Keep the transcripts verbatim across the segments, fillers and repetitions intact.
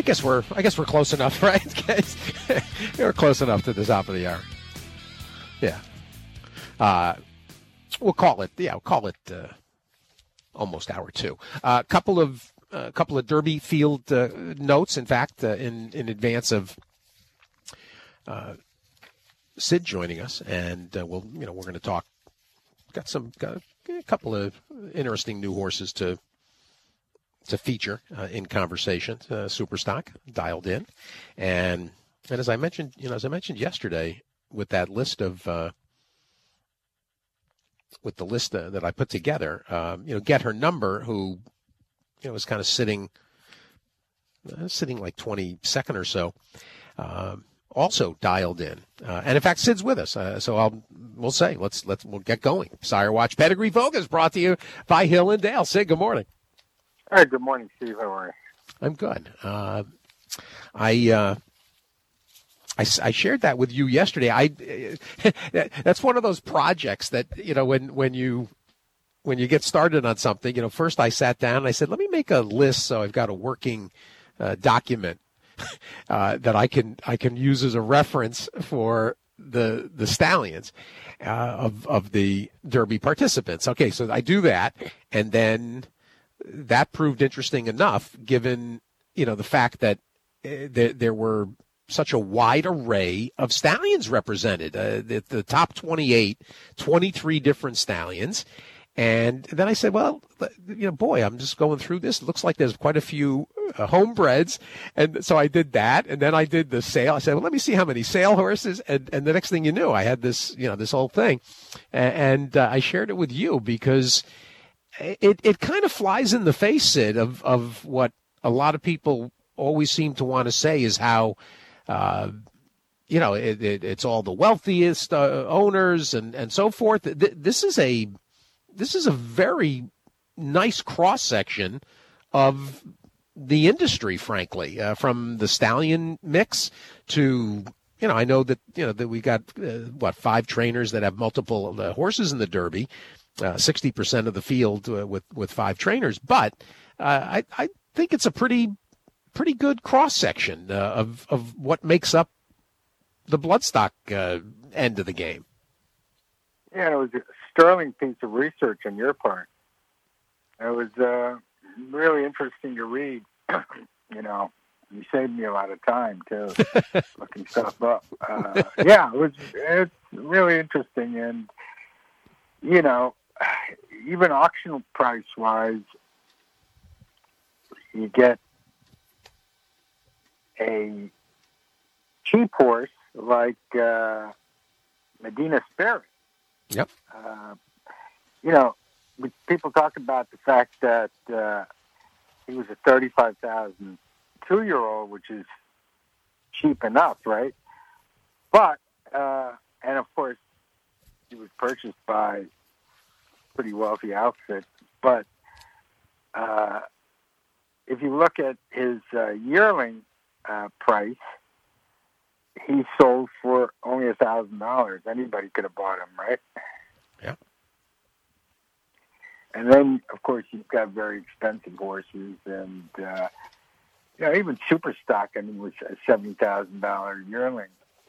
I guess we're I guess we're close enough, right? We're close enough to the top of the hour. Yeah. Uh, we'll call it. Yeah, we'll call it uh, almost hour two. A uh, couple of a uh, couple of Derby field uh, notes. In fact, uh, in in advance of uh, Sid joining us, and uh, we'll you know we're going to talk. Got some got a couple of interesting new horses to. to feature uh, in conversation, uh, Superstock dialed in, and and as I mentioned, you know, as I mentioned yesterday, with that list of uh, with the list uh, that I put together, um, you know, Get Her Number, who you know was kind of sitting uh, sitting like twenty-second or so, um, also dialed in, uh, and in fact, Sid's with us, uh, so I'll we'll say let's let's we'll get going. Sire Watch Pedigree Focus brought to you by Hill and Dale. Sid, good morning. All right, good morning, Steve. How are you? I'm good. Uh, I, uh, I I shared that with you yesterday. I that's one of those projects that you know when when you when you get started on something. You know, first I sat down and I said, let me make a list so I've got a working uh, document uh, that I can I can use as a reference for the the stallions uh, of of the Derby participants. Okay, so I do that, and then. That proved interesting enough, given you know the fact that uh, there, there were such a wide array of stallions represented. Uh, the, the top twenty-eight, twenty-three different stallions, and then I said, well, you know, boy, I'm just going through this. It looks like there's quite a few uh, homebreds, and so I did that, and then I did the sale. I said, well, let me see how many sale horses, and and the next thing you knew, I had this you know this whole thing, and, and uh, I shared it with you because. It it kind of flies in the face, Sid, of, of what a lot of people always seem to want to say is how, uh, you know, it, it, it's all the wealthiest uh, owners and, and so forth. This is a this is a very nice cross section of the industry, frankly, uh, from the stallion mix to. You know, I know that you know that we got uh, what five trainers that have multiple uh, horses in the Derby. Uh, sixty percent of the field uh, with, with five trainers. But uh, I, I think it's a pretty pretty good cross-section uh, of, of what makes up the bloodstock uh, end of the game. Yeah, it was a sterling piece of research on your part. It was uh, really interesting to read. You know, you saved me a lot of time, too, looking stuff up. Uh, yeah, it was it's really interesting. And, you know, even auction price wise, you get a cheap horse like uh, Medina Spirit. Yep. Uh, you know, people talk about the fact that uh, he was a thirty-five thousand two-year-old, which is cheap enough, right? But uh, and of course, he was purchased by pretty wealthy outfit, but uh, if you look at his uh, yearling uh, price, he sold for only a thousand dollars. Anybody could have bought him, right? Yeah. And then, of course, you've got very expensive horses, and uh, you know, even Superstock. I mean, was a seventy thousand dollar yearling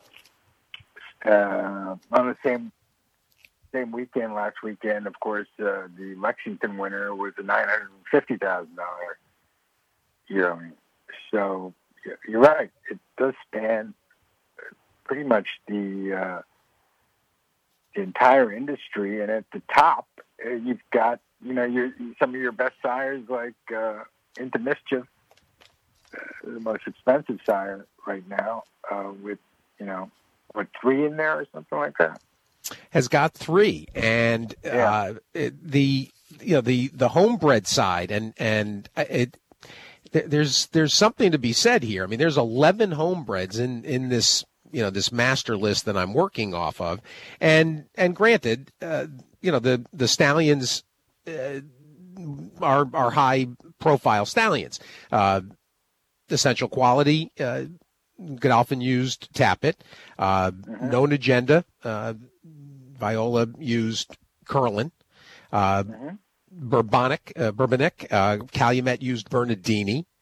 uh, on the same. Same weekend, last weekend, of course, uh, the Lexington winner was a nine hundred fifty thousand dollars yearling. So you're right. It does span pretty much the, uh, the entire industry. And at the top, uh, you've got, you know, your, some of your best sires like uh, Into Mischief, uh, the most expensive sire right now, uh, with, you know, what, three in there or something like that. Has got three, and uh, it, the you know the the homebred side, and and it there's there's something to be said here. I mean, there's eleven homebreds in in this you know this master list that I'm working off of, and and granted, uh, you know the the stallions uh, are are high profile stallions, uh, essential quality. Uh, Godolphin used Tappet, uh, mm-hmm. Known Agenda. Uh, Viola used Curlin, uh, mm-hmm. Bourbonic, uh, Bourbonic, uh, Calumet used Bernardini,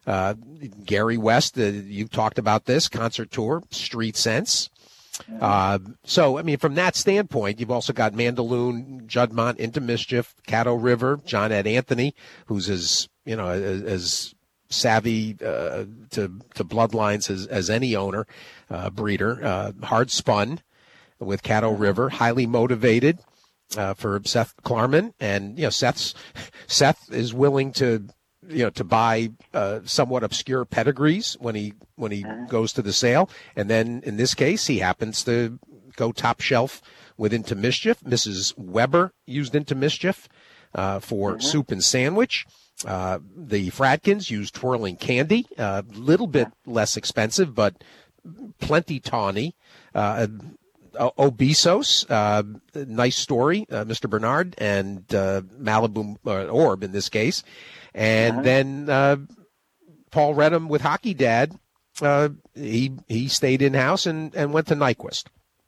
Uh, Gary West, uh, you talked about this, Concert Tour, Street Sense. Uh, so, I mean, from that standpoint, you've also got Mandaloun, Juddmonte, Into Mischief, Caddo River, John Ed Anthony, who's as, you know, as, as savvy uh, to to bloodlines as, as any owner, uh, breeder. Uh, Hard Spun with Caddo River, highly motivated uh, for Seth Klarman. And, you know, Seth's, Seth is willing to, you know, to buy uh, somewhat obscure pedigrees when he when he goes to the sale. And then in this case, he happens to go top shelf with Into Mischief. Missus Weber used Into Mischief uh, for mm-hmm. soup and sandwich. Uh, the Fradkins used Twirling Candy, a uh, little bit less expensive, but plenty tawny. Uh, Obesos, uh, nice story, uh, Mister Bernard, and uh, Malibu uh, Orb in this case. And uh-huh. then uh, Paul Redham with Hockey Dad, uh, he he stayed in-house and, and went to Nyquist.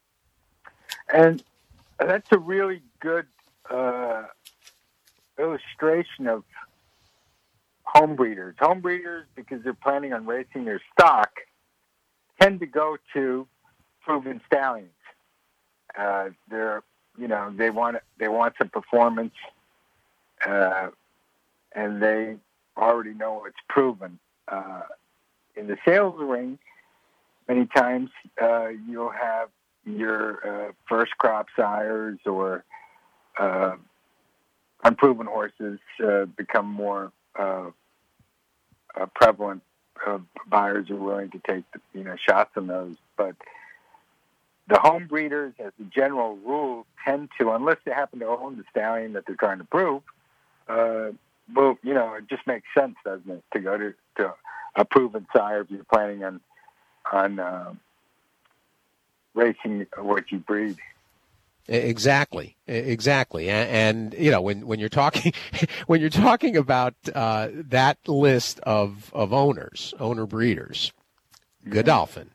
And that's a really good uh, illustration of home breeders. Home breeders, because they're planning on racing their stock, tend to go to proven stallions. Uh, they're, you know, they want they want some performance, uh, and they already know it's proven. Uh, in the sales ring, many times uh, you'll have your uh, first crop sires or uh, unproven horses uh, become more uh, uh, prevalent. Uh, buyers are willing to take, you know, shots on those, but the home breeders, as a general rule, tend to, unless they happen to own the stallion that they're trying to prove, uh, well, you know, it just makes sense, doesn't it, to go to, to a proven sire if you're planning on on uh, racing what you breed. Exactly, exactly, and, and you know, when, when you're talking when you're talking about uh, that list of of owners, owner breeders, mm-hmm. Godolphin,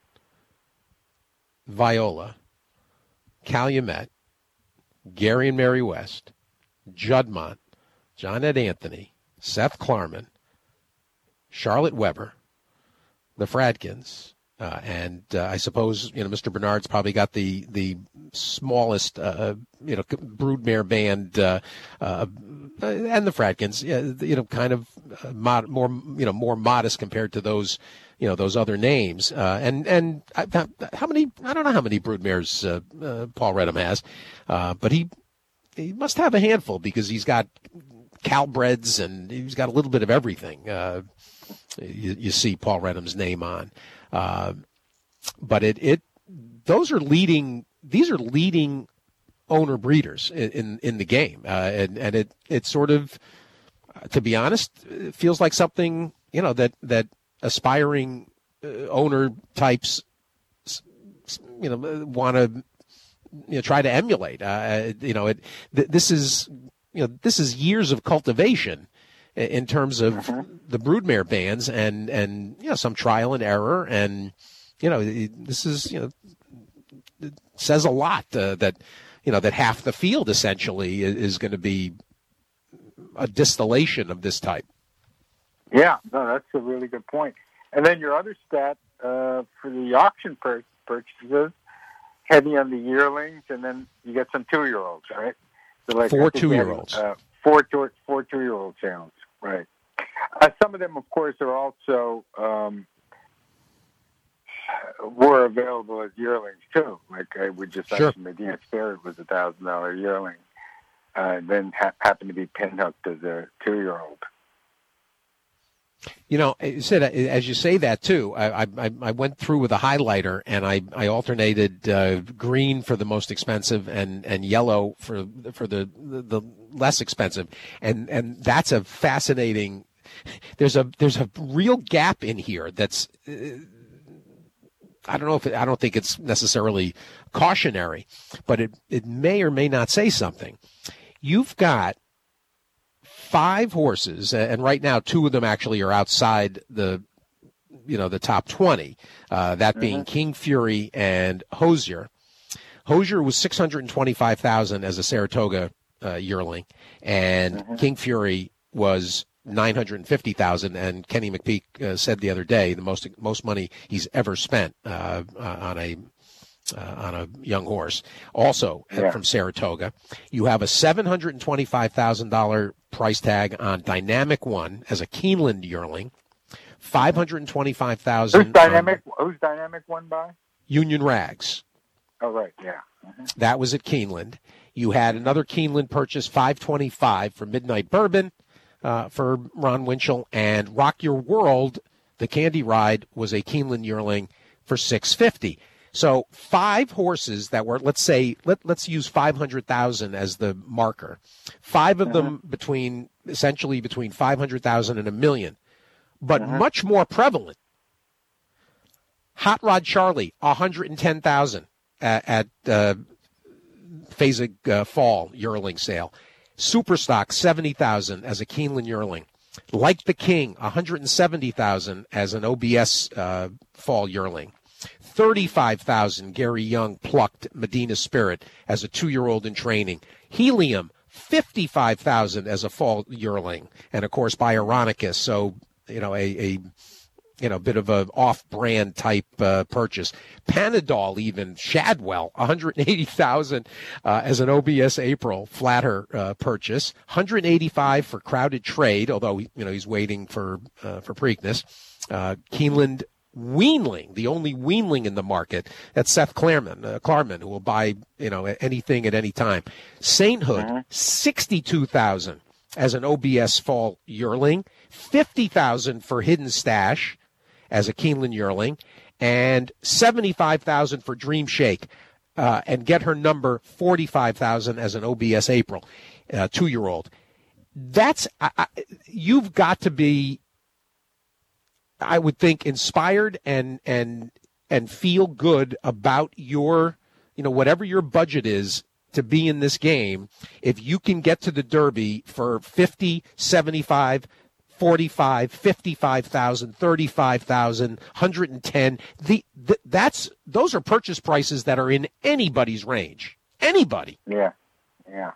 Viola, Calumet, Gary and Mary West, Juddmonte, John Ed Anthony, Seth Klarman, Charlotte Weber, the Fradkins, uh, and uh, I suppose, you know, Mister Bernard's probably got the the smallest, uh, you know, broodmare band, uh, uh, and the Fradkins, you know, kind of mod, more, you know, more modest compared to those, you know, those other names. Uh, and and I, how many? I don't know how many broodmares uh, uh, Paul Redham has, uh, but he he must have a handful because he's got Calbreds and he's got a little bit of everything. Uh, you, you see Paul Redham's name on, uh, but it it those are leading. These are leading owner breeders in, in, in the game. Uh, and, and it, it sort of, to be honest, it feels like something, you know, that, that aspiring uh, owner types, you know, want to, you know, try to emulate. Uh, you know, it, th- this is, you know, this is years of cultivation in terms of mm-hmm. the broodmare bands and, and, you know, some trial and error. And, you know, this is, you know, it says a lot uh, that, you know, that half the field essentially is, is going to be a distillation of this type. Yeah, no, that's a really good point. And then your other stat uh, for the auction pur- purchases, heavy on the yearlings, and then you get some two-year-olds, right? So like four two-year-olds. Uh, four, two, four two-year-old sales, right. Uh, some of them, of course, are also um, were available as yearlings, too. Like I would just sure. mention Medina Spirit was a one thousand dollars yearling, uh, then ha- happened to be pinhooked as a two-year-old. You know, Sid, as you say that too, I, I, I went through with a highlighter and I, I alternated uh, green for the most expensive and, and yellow for for the, the the less expensive, and and that's a fascinating. There's a there's a real gap in here that's. Uh, I don't know if it, I don't think it's necessarily cautionary, but it it may or may not say something. You've got five horses, and right now two of them actually are outside the, you know, the top twenty. Uh, that being mm-hmm. King Fury and Hosier. Hosier was six hundred twenty-five thousand as a Saratoga uh, yearling, and mm-hmm. King Fury was nine hundred fifty thousand dollars, and Kenny McPeak uh, said the other day the most most money he's ever spent uh, uh, on a uh, on a young horse. Also yeah. from Saratoga, you have a seven hundred twenty-five thousand dollars price tag on Dynamic One as a Keeneland yearling. five hundred twenty-five thousand dollars. Who's Dynamic? Um, who's Dynamic One by? Union Rags. Oh right, yeah. Mm-hmm. That was at Keeneland. You had another Keeneland purchase, five twenty-five for Midnight Bourbon uh, for Ron Winchell, and Rock Your World, the Candy Ride, was a Keeneland yearling for six fifty. So five horses that were, let's say, let, let's use five hundred thousand as the marker. Five of uh-huh. them between, essentially between five hundred thousand and a million, but uh-huh. much more prevalent. Hot Rod Charlie, one hundred ten thousand at, at uh, Fasig uh, Fall yearling sale. Superstock, seventy thousand as a Keeneland yearling. Like the King, one hundred seventy thousand as an O B S uh, Fall yearling. thirty-five thousand Gary Young plucked Medina Spirit as a two-year-old in training. Helium, fifty-five thousand as a fall yearling, and of course by Ironicus. So you know a, a you know bit of a off-brand type uh, purchase. Panadol, even Shadwell, one hundred eighty thousand uh, as an O B S April flatter uh, purchase. one hundred eighty-five for Crowded Trade, although you know he's waiting for uh, for Preakness. Uh, Keeneland Weanling, the only weanling in the market. That's Seth Klarman, uh, Klarman, who will buy, you know, anything at any time. Sainthood, uh-huh. sixty-two thousand as an O B S Fall yearling, fifty thousand for Hidden Stash as a Keeneland yearling, and seventy-five thousand for Dream Shake, uh, and get her number forty-five thousand as an O B S April, uh, two-year-old. That's I, I, you've got to be, I would think, inspired and and and feel good about your, you know, whatever your budget is to be in this game. If you can get to the Derby for fifty, seventy-five, forty-five, fifty-five thousand, thirty-five thousand, one hundred ten, the, the that's those are purchase prices that are in anybody's range. Anybody. Yeah, yeah.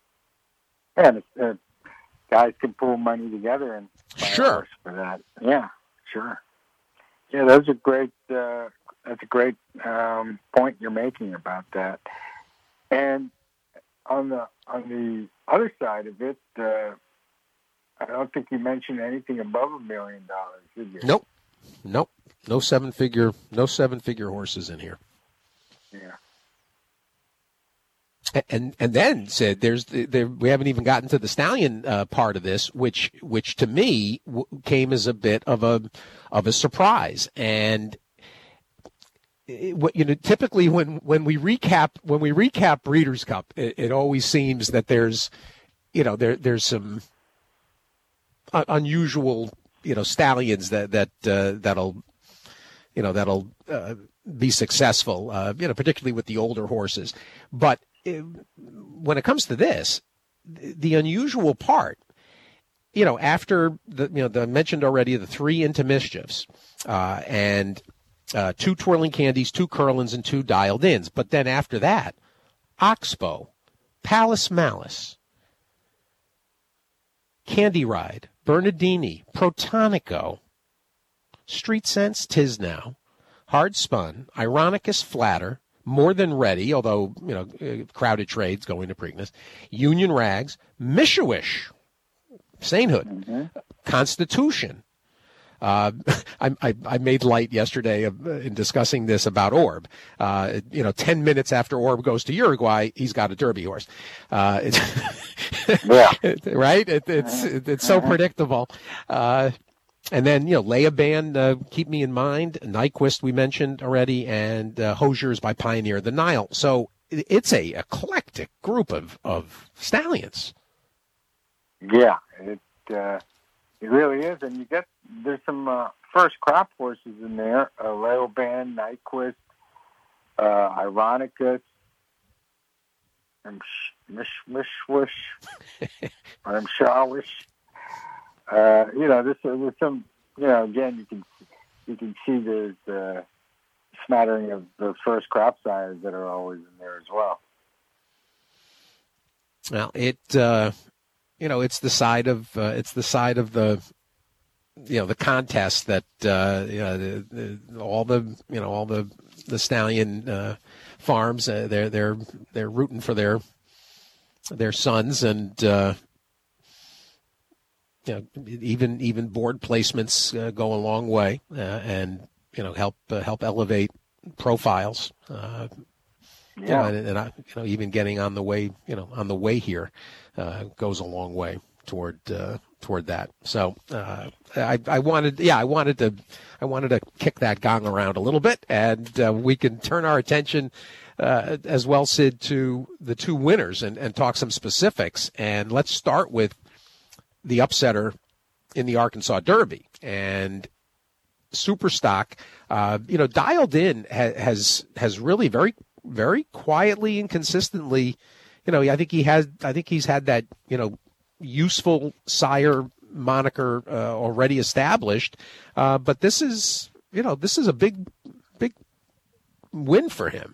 And uh, guys can pull money together and buy sure for that. Yeah. Sure. Yeah, that's a great. Uh, that's a great um, point you're making about that. And on the on the other side of it, uh, I don't think you mentioned anything above a million dollars, did you? Nope, nope, no seven figure, no seven figure horses in here. Yeah. And and then said there's there, we haven't even gotten to the stallion uh, part of this, which which to me w- came as a bit of a of a surprise. And it, you know, typically when, when we recap when we recap Breeders' Cup, it, it always seems that there's you know there there's some un- unusual you know stallions that that uh, that'll you know that'll uh, be successful. Uh, you know, particularly with the older horses, but when it comes to this, the unusual part, you know, after the, you know, the I mentioned already the three Into Mischiefs, uh, and, uh, two Twirling Candies, two Curlins, and two Dialed Ins. But then after that, Oxbow, Palace Malice, Candy Ride, Bernardini, Protonico, Street Sense, Tis Now, Hard Spun, Ironicus Flatter, More Than Ready, although, you know, uh, Crowded Trade's going to Preakness, Union Rags, Mishuish, Sainthood, mm-hmm. Constitution. Uh, I, I, I made light yesterday of, uh, in discussing this about Orb. Uh, you know, ten minutes after Orb goes to Uruguay, he's got a Derby horse. Uh, it's yeah. right? It, it's it, it's so predictable. Uh, And then, you know, Leia Band, uh, Keep Me in Mind, Nyquist we mentioned already, and uh, Hosiers by Pioneer the Nile. So it's a eclectic group of, of stallions. Yeah, it uh, it really is. And you get, there's some uh, first crop horses in there, uh, Leia Band, Nyquist, uh, Ironicus, and Mish Mish Wish, or Shawish. Uh, you know, this with some, you know, again, you can you can see there's uh, smattering of the first crop sires that are always in there as well. Well, it uh, you know, it's the side of uh, it's the side of the you know the contest that uh, you know, the, the, all the you know all the the stallion uh, farms uh, they're they're they're rooting for their their sons, and uh, you know even even board placements uh, go a long way uh, and you know help uh, help elevate profiles. Uh, Yeah. You know, and, and I, you know, even getting on the way, you know, on the way here, uh, goes a long way toward uh, toward that. So uh, I, I wanted, yeah, I wanted to, I wanted to kick that gong around a little bit, and uh, we can turn our attention uh, as well, Sid, to the two winners and, and talk some specifics. And let's start with the upsetter in the Arkansas Derby, and Superstock. Uh, you know, Dialed In ha- has has really very. very quietly and consistently, you know, I think he has, I think he's had that, you know, useful sire moniker uh, already established. Uh, but this is, you know, this is a big, big win for him.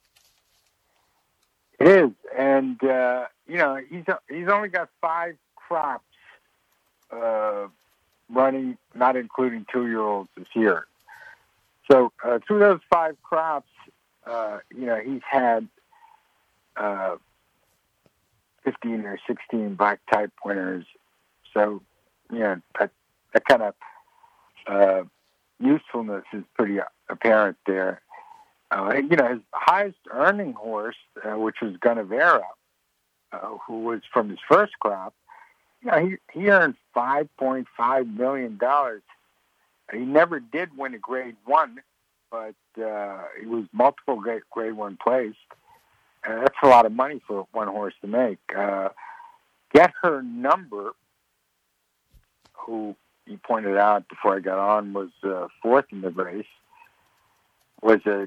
It is. And, uh, you know, he's, he's only got five crops uh, running, not including two-year-olds this year. So uh, through those five crops, Uh, you know, he's had uh, fifteen or sixteen black type winners. So, you know, that, that kind of uh, usefulness is pretty apparent there. Uh, you know, his highest earning horse, uh, which was Gunnevera, uh, who was from his first crop, you know, he, he earned five point five million dollars. He never did win a grade one, but uh, he was multiple grade, grade one placed. Uh, that's a lot of money for one horse to make. Uh, Get Her Number, who you pointed out before I got on was uh, fourth in the race, was a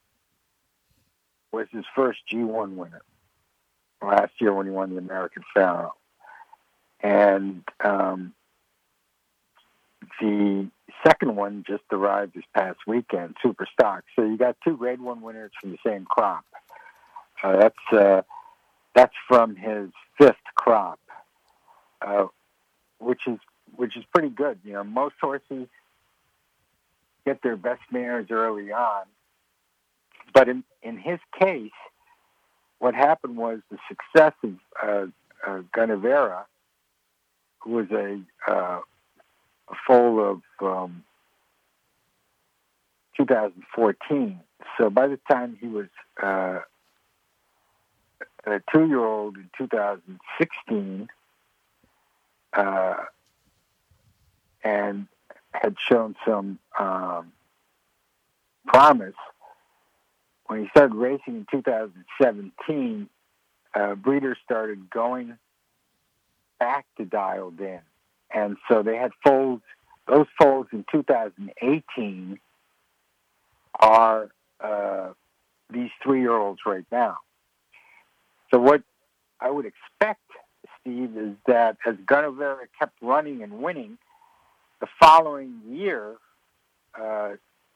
was his first G one winner last year when he won the American Pharoah. And um, the second one just arrived this past weekend, Superstock. So you got two grade one winners from the same crop. Uh, that's uh, that's from his fifth crop, uh, which is which is pretty good. You know, most horses get their best mares early on, but in in his case, what happened was the success of uh, uh, Gunnevera, who was a uh, a foal of um, two thousand fourteen. So by the time he was uh, a two-year-old in two thousand sixteen, uh, and had shown some um, promise, when he started racing in two thousand seventeen, uh, breeders started going back to Dialed In. And so they had foals. Those foals in two thousand eighteen are uh, these three-year-olds right now. So what I would expect, Steve, is that as Gunnevera kept running and winning, the following year, uh,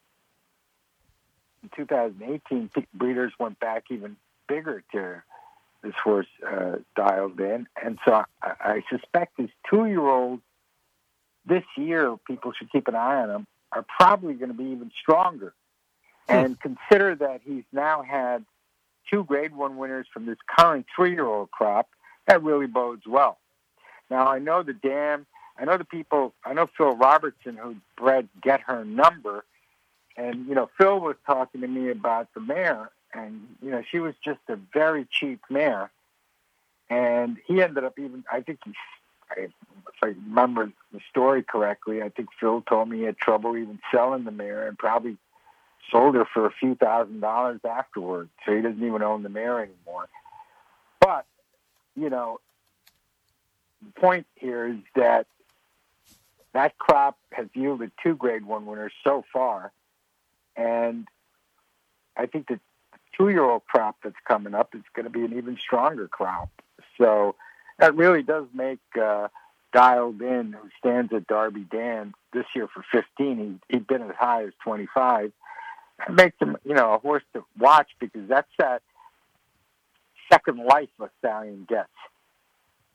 in two thousand eighteen, breeders went back even bigger to this horse uh, Dialed In. And so I, I suspect his two-year-old this year, people should keep an eye on him, are probably going to be even stronger. Hmm. And consider that he's now had two grade one winners from this current three-year-old crop. That really bodes well. Now, I know the dam, I know the people, I know Phil Robertson, who bred Get Her Number. And, you know, Phil was talking to me about the mare, and, you know, she was just a very cheap mare. And he ended up even, I think he, if I remember the story correctly, I think Phil told me he had trouble even selling the mare and probably sold her for a few thousand dollars afterwards. So he doesn't even own the mare anymore. But, you know, the point here is that that crop has yielded two grade one winners so far. And I think the two-year-old crop that's coming up is going to be an even stronger crop. So that really does make uh, Dialed In, who stands at Derby Dan this year for fifteen. He, he'd been as high as twenty-five. It makes him, you know, a horse to watch, because that's that second life a stallion gets.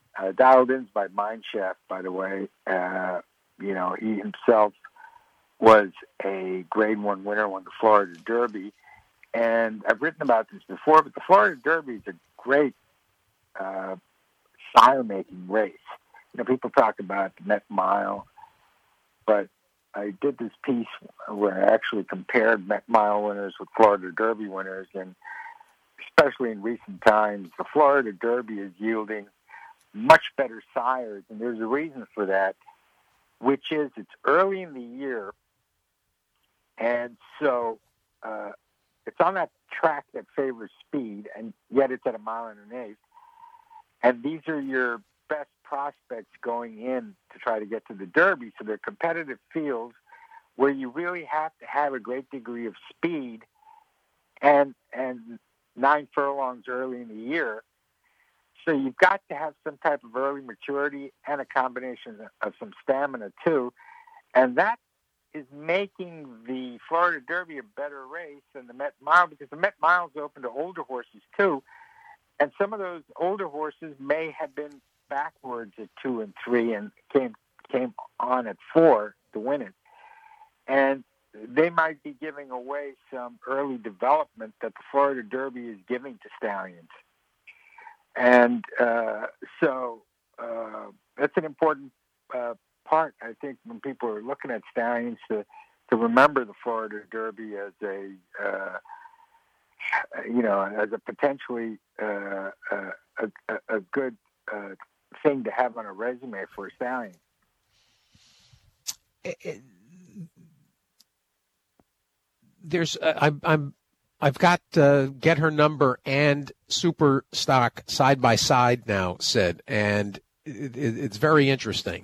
Uh, Dialed In's by Mineshaft, by the way. Uh, you know, he himself was a Grade One winner, won the Florida Derby, and I've written about this before. But the Florida Derby is a great uh, sire-making race. You know, people talk about the Met Mile, but I did this piece where I actually compared Met Mile winners with Florida Derby winners, and especially in recent times, the Florida Derby is yielding much better sires, and there's a reason for that, which is it's early in the year, and so uh, it's on that track that favors speed, and yet it's at a mile and an eighth, and these are your best prospects going in to try to get to the Derby, so they're competitive fields where you really have to have a great degree of speed, and and nine furlongs early in the year. So you've got to have some type of early maturity and a combination of some stamina too. And that is making the Florida Derby a better race than the Met Mile, because the Met Mile is open to older horses too. And some of those older horses may have been backwards at two and three and came came on at four to win it. And they might be giving away some early development that the Florida Derby is giving to stallions. And uh, so uh, that's an important uh, part, I think, when people are looking at stallions, to, to remember the Florida Derby as a, uh, you know, as a potentially uh, uh, a, a good uh, thing to have on a resume for a stallion. It, it, there's, uh, I'm, I'm, I've got uh, Get Her Number and Super Stock side by side now, Sid, and it, it, it's very interesting.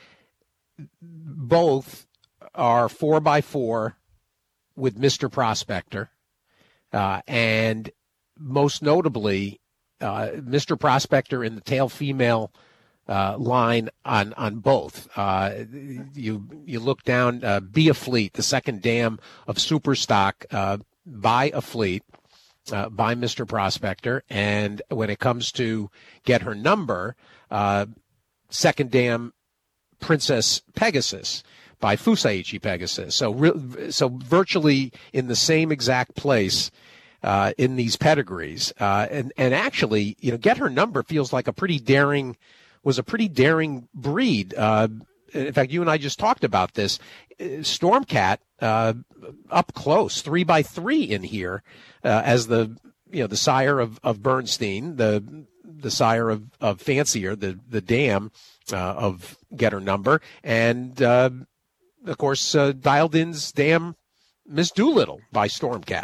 Both are four by four with Mister Prospector, uh, and most notably, uh, Mister Prospector in the tail female uh, line on on both. Uh, you you look down, uh, Be a Fleet, the second dam of Super Stock. Uh, by a Fleet, uh, by Mister Prospector. And when it comes to Get Her Number, uh, second dam Princess Pegasus by Fusaichi Pegasus. So, re- so virtually in the same exact place uh, in these pedigrees. Uh, and, and actually, you know, Get Her Number feels like a pretty daring, was a pretty daring breed. Uh, in fact, you and I just talked about this. Stormcat, uh, up close, three by three in here, uh, as the, you know, the sire of, of Bernstein, the, the sire of, of Fancier, the, the dam, uh, of Get Her Number. And, uh, of course, uh, Dialed In's dam, Miss Doolittle by Stormcat.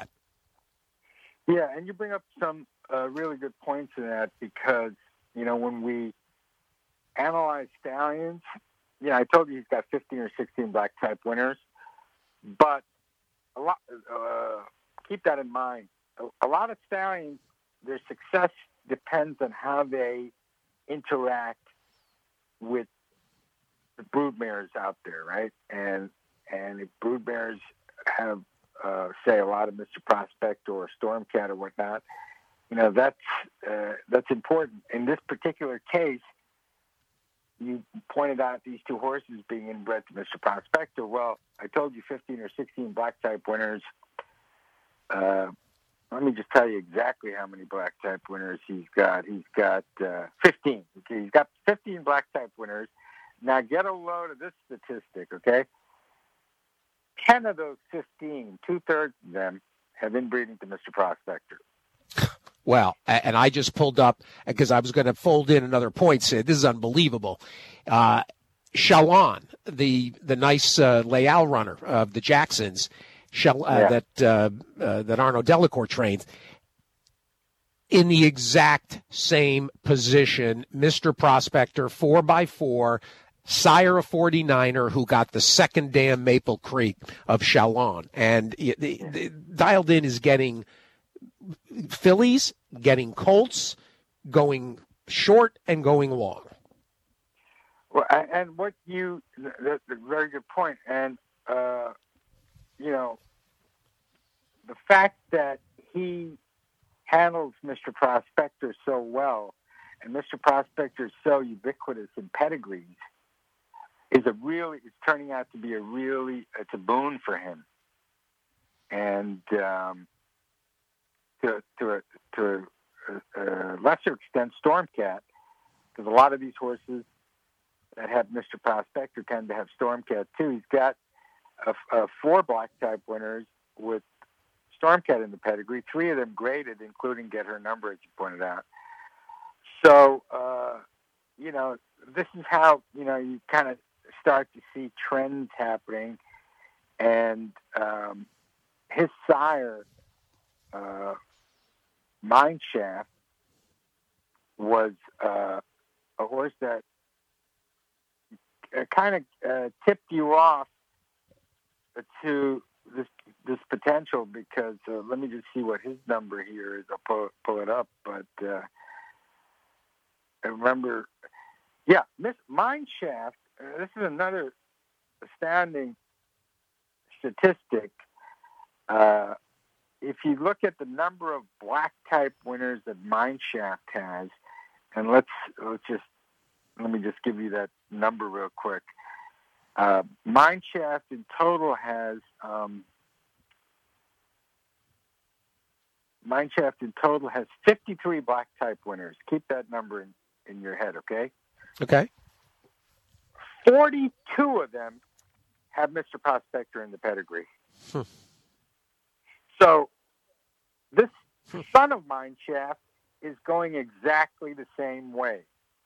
Yeah. And you bring up some, uh, really good points in that, because, you know, when we analyze stallions, yeah, I told you he's got fifteen or sixteen black type winners, but a lot. Uh, keep that in mind. A, a lot of stallions, their success depends on how they interact with the broodmares out there, right? And and if broodmares have, uh, say, a lot of Mister Prospect or Stormcat or whatnot, you know, that's uh, that's important. In this particular case, you pointed out these two horses being inbred to Mister Prospector. Well, I told you fifteen or sixteen black type winners. Uh, let me just tell you exactly how many black type winners he's got. He's got uh, fifteen. Okay, he's got fifteen black type winners. Now get a load of this statistic, okay? ten of those fifteen, two-thirds of them, have been breeding to Mister Prospector. Well, and I just pulled up because I was going to fold in another point. Say this is unbelievable. Uh, Chalon, the the nice uh, Leal runner of the Jacksons, Chal- uh, yeah. that uh, uh, that Arnaud Delacour trains, in the exact same position. Mister Prospector, four by four, sire of forty-niner, who got the second dam Maple Creek of Chalon, and the, the, Dialed In is getting fillies, getting colts, going short and going long. Well, and what you, that's a very good point. And, uh, you know, the fact that he handles Mister Prospector so well, and Mister Prospector is so ubiquitous in pedigrees, is a really, it's turning out to be a really, it's a boon for him. And um, to, to, a, to a, a lesser extent, Stormcat, because a lot of these horses that have Mister Prospector tend to have Stormcat too. He's got a, a four black type winners with Stormcat in the pedigree, three of them graded, including Get Her Number, as you pointed out. So, uh, you know, this is how, you know, you kind of start to see trends happening. And um, his sire, uh, Mineshaft, was uh, a horse that uh, kind of uh, tipped you off to this this potential, because uh, let me just see what his number here is. I'll pull, pull it up, but uh, I remember, yeah, Miss Mineshaft. Uh, this is another astounding statistic. Uh, if you look at the number of black type winners that Mineshaft has, and let's let's just let me just give you that number real quick. Uh, Mineshaft in total has um, Mineshaft in total has fifty-three black type winners. Keep that number in, in your head, okay? Okay. forty-two of them have Mister Prospector in the pedigree. Hmm. So this son of Mineshaft is going exactly the same way.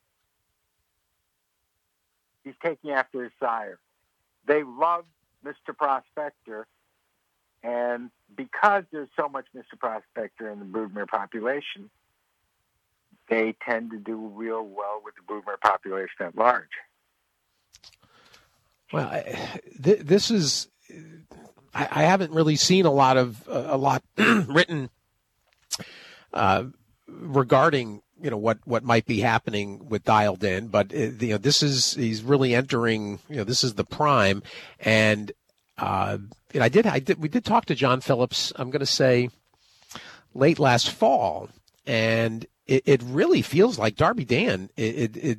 He's taking after his sire. They love Mister Prospector, and because there's so much Mister Prospector in the broodmare population, they tend to do real well with the broodmare population at large. Well, I, th- this is I, I haven't really seen a lot of uh, a lot written uh, regarding, you know, what, what might be happening with Dialed In, but uh, you know, this is, he's really entering, you know, this is the prime. And, uh, and I did, I did, we did talk to John Phillips, I'm going to say late last fall, and it, it really feels like Darby Dan, it, it, it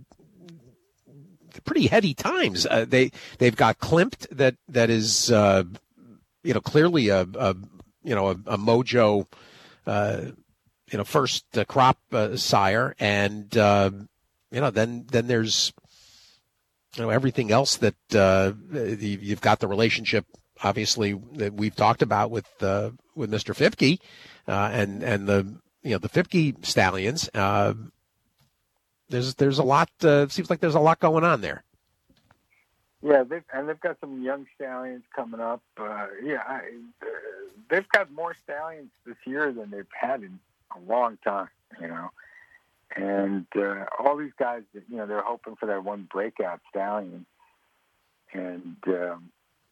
pretty heady times. Uh, they, they've got Klimt that, that is, uh, you know, clearly a, a you know, a, a mojo, uh, you know, first uh, crop uh, sire, and uh, you know, then then there's, you know, everything else that uh, you've got the relationship, obviously, that we've talked about with uh, with Mister Fipke, uh, and and the you know the Fipke stallions. Uh, there's there's a lot. Uh, seems like there's a lot going on there. Yeah, they've, and they've got some young stallions coming up. Uh, yeah, I, uh, they've got more stallions this year than they've had in a long time, you know, and uh, all these guys, you know, they're hoping for that one breakout stallion. And um,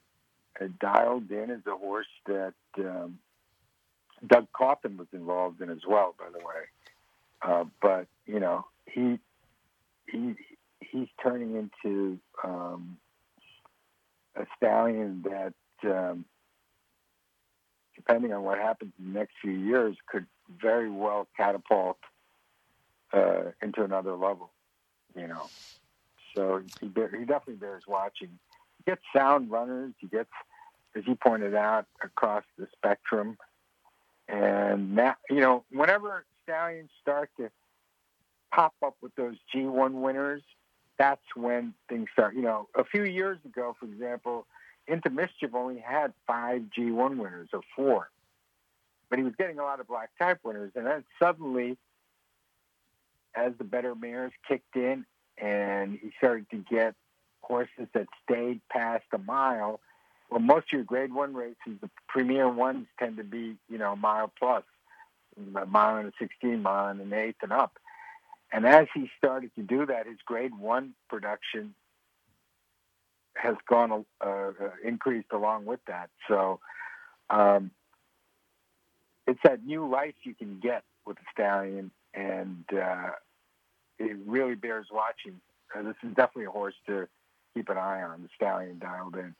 Dialed In is a horse that um, Doug Coffin was involved in as well, by the way. Uh, but you know, he he he's turning into um, a stallion that, um, depending on what happens in the next few years, could very well catapult uh, into another level, you know. So he, he definitely bears watching. He gets sound runners. He gets, as you pointed out, across the spectrum. And now, you know, whenever stallions start to pop up with those G one winners, that's when things start. You know, a few years ago, for example, Into Mischief only had five G one winners, or four. But he was getting a lot of black type winners. And then suddenly, as the better mares kicked in and he started to get horses that stayed past a mile, well, most of your grade one races, the premier ones tend to be, you know, mile plus, a mile and a sixteen, mile and an eighth and up. And as he started to do that, his grade one production has gone uh, uh, increased along with that. So um, it's that new life you can get with the stallion, and uh, it really bears watching. Uh, this is definitely a horse to keep an eye on, the stallion Dialed In.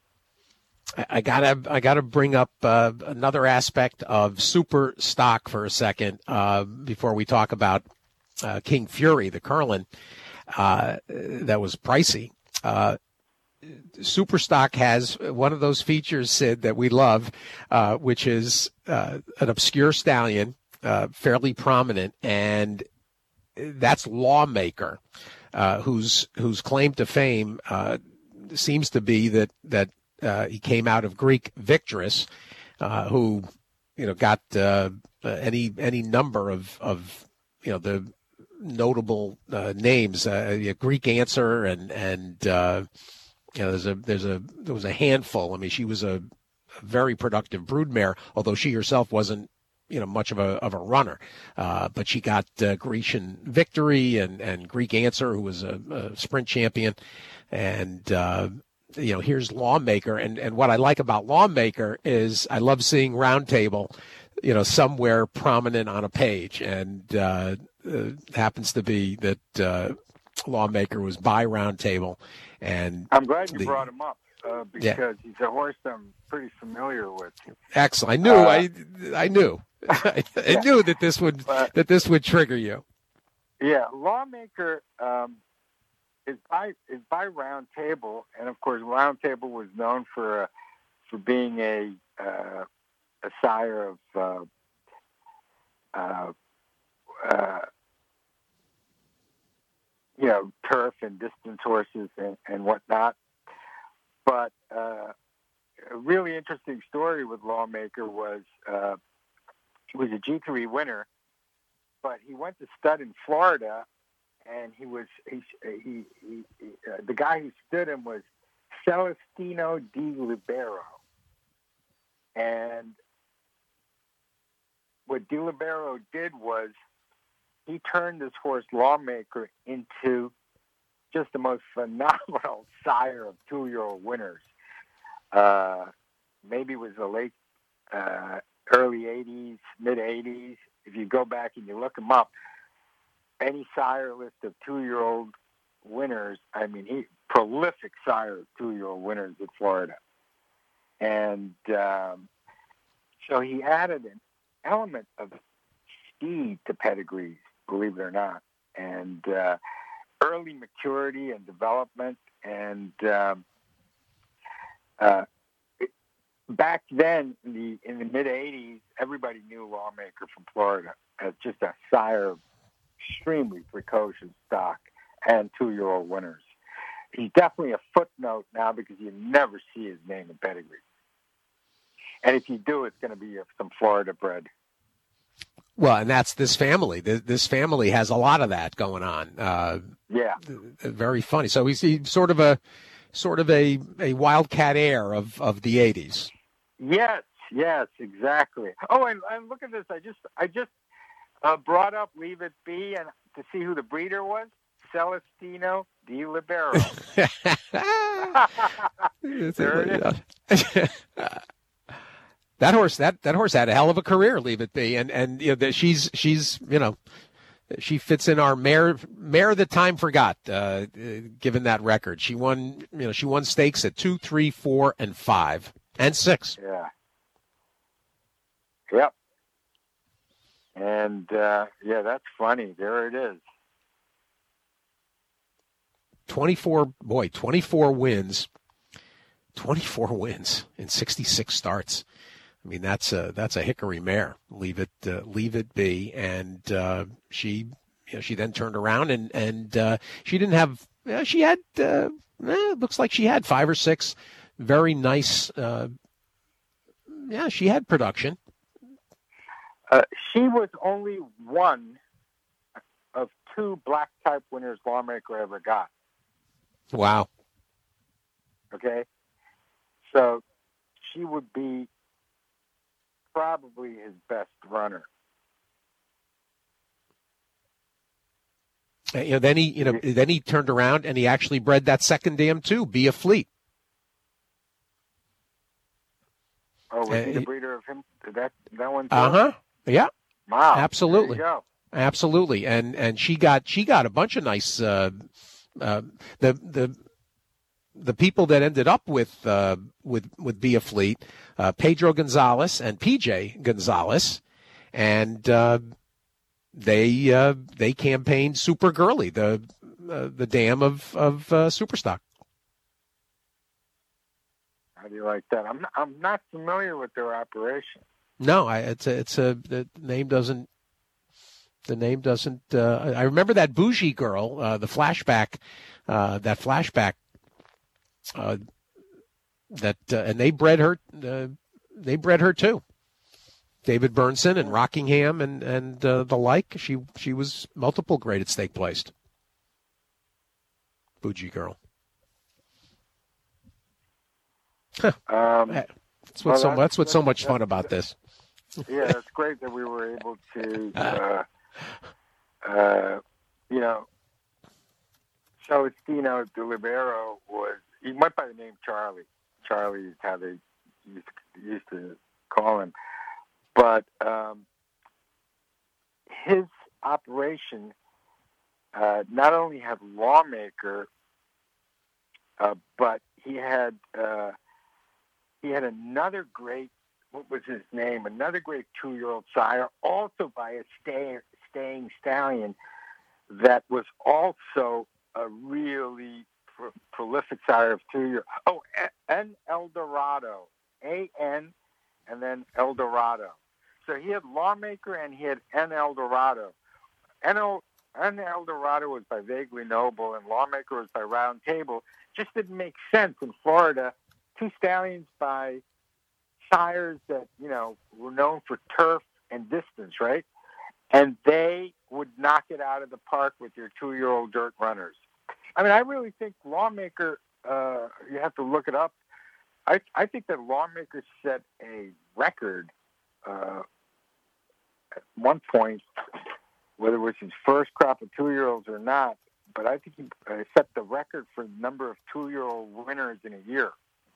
I gotta, I gotta bring up uh, another aspect of super stock for a second uh, before we talk about uh, King Fury, the Curlin, uh, that was pricey. Uh, Superstock has one of those features, Sid, that we love, uh, which is uh, an obscure stallion, uh, fairly prominent, and that's Lawmaker, uh, whose whose claim to fame uh, seems to be that that uh, he came out of Greek Victress, uh, who you know got uh, any any number of of you know the notable uh, names, uh, Greek Answer and and. Uh, You know, there's a there's a there was a handful. I mean, she was a, a very productive broodmare, although she herself wasn't, you know, much of a of a runner. Uh, but she got uh, Grecian Victory and, and Greek Answer, who was a, a sprint champion, and uh, you know, here's Lawmaker. And and what I like about Lawmaker is I love seeing Round Table, you know, somewhere prominent on a page, and uh, uh, happens to be that uh, Lawmaker was by Round Table. And I'm glad you the, brought him up uh, because yeah. he's a horse I'm pretty familiar with. Excellent. I knew. Uh, I I knew. I, I yeah. knew that this would but, that this would trigger you. Yeah, Lawmaker um, is by is by Round Table, and of course, Round Table was known for uh, for being a uh, a sire of uh, uh, uh, you know, turf and distance horses and, and whatnot. But uh, a really interesting story with Lawmaker was uh, he was a G three winner, but he went to stud in Florida, and he was he, he, he, he uh, the guy who stood him was Celestino Di Libero, and what Di Libero did was he turned this horse Lawmaker into just the most phenomenal sire of two-year-old winners. Uh, maybe it was the late, uh, early eighties, mid-eighties. If you go back and you look him up, any sire list of two-year-old winners, I mean, he prolific sire of two-year-old winners in Florida. And um, so he added an element of speed to pedigrees, believe it or not, and uh, early maturity and development. And um, uh, it, back then, in the in the mid eighties, everybody knew Lawmaker from Florida as just a sire of extremely precocious stock and two-year-old winners. He's definitely a footnote now because you never see his name in pedigree. And if you do, it's going to be some Florida bred. Well, and that's this family. This family has a lot of that going on. Uh, yeah, very funny. So he's, he's sort of a sort of a, a wildcat heir of, of the eighties. Yes, yes, exactly. Oh, and, and look at this. I just I just uh, brought up Leave It Be and to see who the breeder was. Celestino Di Libero. There it is. That horse, that, that horse had a hell of a career. Leave It Be, and and you know she's she's you know she fits in our mare mare that time forgot. Uh, given that record, she won you know she won stakes at two, three, four, and five, and six. Yeah. Yep. And uh, yeah, that's funny. There it is. Twenty-four, boy, twenty-four wins. Twenty-four wins in sixty-six starts. I mean, that's a that's a hickory mare. Leave it uh, leave it be, and uh, she you know, she then turned around and and uh, she didn't have uh, she had uh, eh, looks like she had five or six very nice. Uh, yeah, she had production. Uh, she was only one of two black type winners Lawmaker ever got. Wow. Okay, so she would be probably his best runner. You know, then he, you know, then he turned around and he actually bred that second dam too, Be a Fleet. Oh, was uh, he the breeder of him? That that one? Uh huh. Yeah. Wow. Absolutely. There you go. Absolutely. And and she got she got a bunch of nice. Uh, uh, the the. The people that ended up with uh, with with Be a Fleet, uh, Pedro Gonzalez and P J Gonzalez, and uh, they uh, they campaigned Super Girly, the uh, the dam of of uh, Superstock. How do you like that? I'm not, I'm not familiar with their operation. No, I, it's a, it's a the name doesn't the name doesn't. Uh, I remember that bougie girl, uh, the flashback, uh, that flashback. Uh, that uh, and they bred her. Uh, they bred her too. David Burnson and Rockingham and and uh, the like. She she was multiple graded stake placed. Bougie girl. Huh. Um, that's what's well, so that's, that's what's so much that's, fun about this. Yeah, it's great that we were able to, uh, uh, you know. Celestino De Libero was, he went by the name Charlie. Charlie is how they used to, used to call him. But um, his operation uh, not only had Lawmaker, uh, but he had uh, he had another great, what was his name? Another great two-year-old sire, also by a stay, staying stallion that was also a really pro- prolific sire of two-year. Oh, N Eldorado, A N, and then Eldorado. So he had Lawmaker and he had N Eldorado. N Eldorado was by Vaguely Noble and Lawmaker was by Round Table. Just didn't make sense in Florida. Two stallions by sires that, you know, were known for turf and distance, right? And they would knock it out of the park with your two-year-old dirt runners. I mean, I really think Lawmaker, uh, you have to look it up. I, I think that Lawmaker set a record uh, at one point, whether it was his first crop of two-year-olds or not, but I think he uh, set the record for the number of two-year-old winners in a year.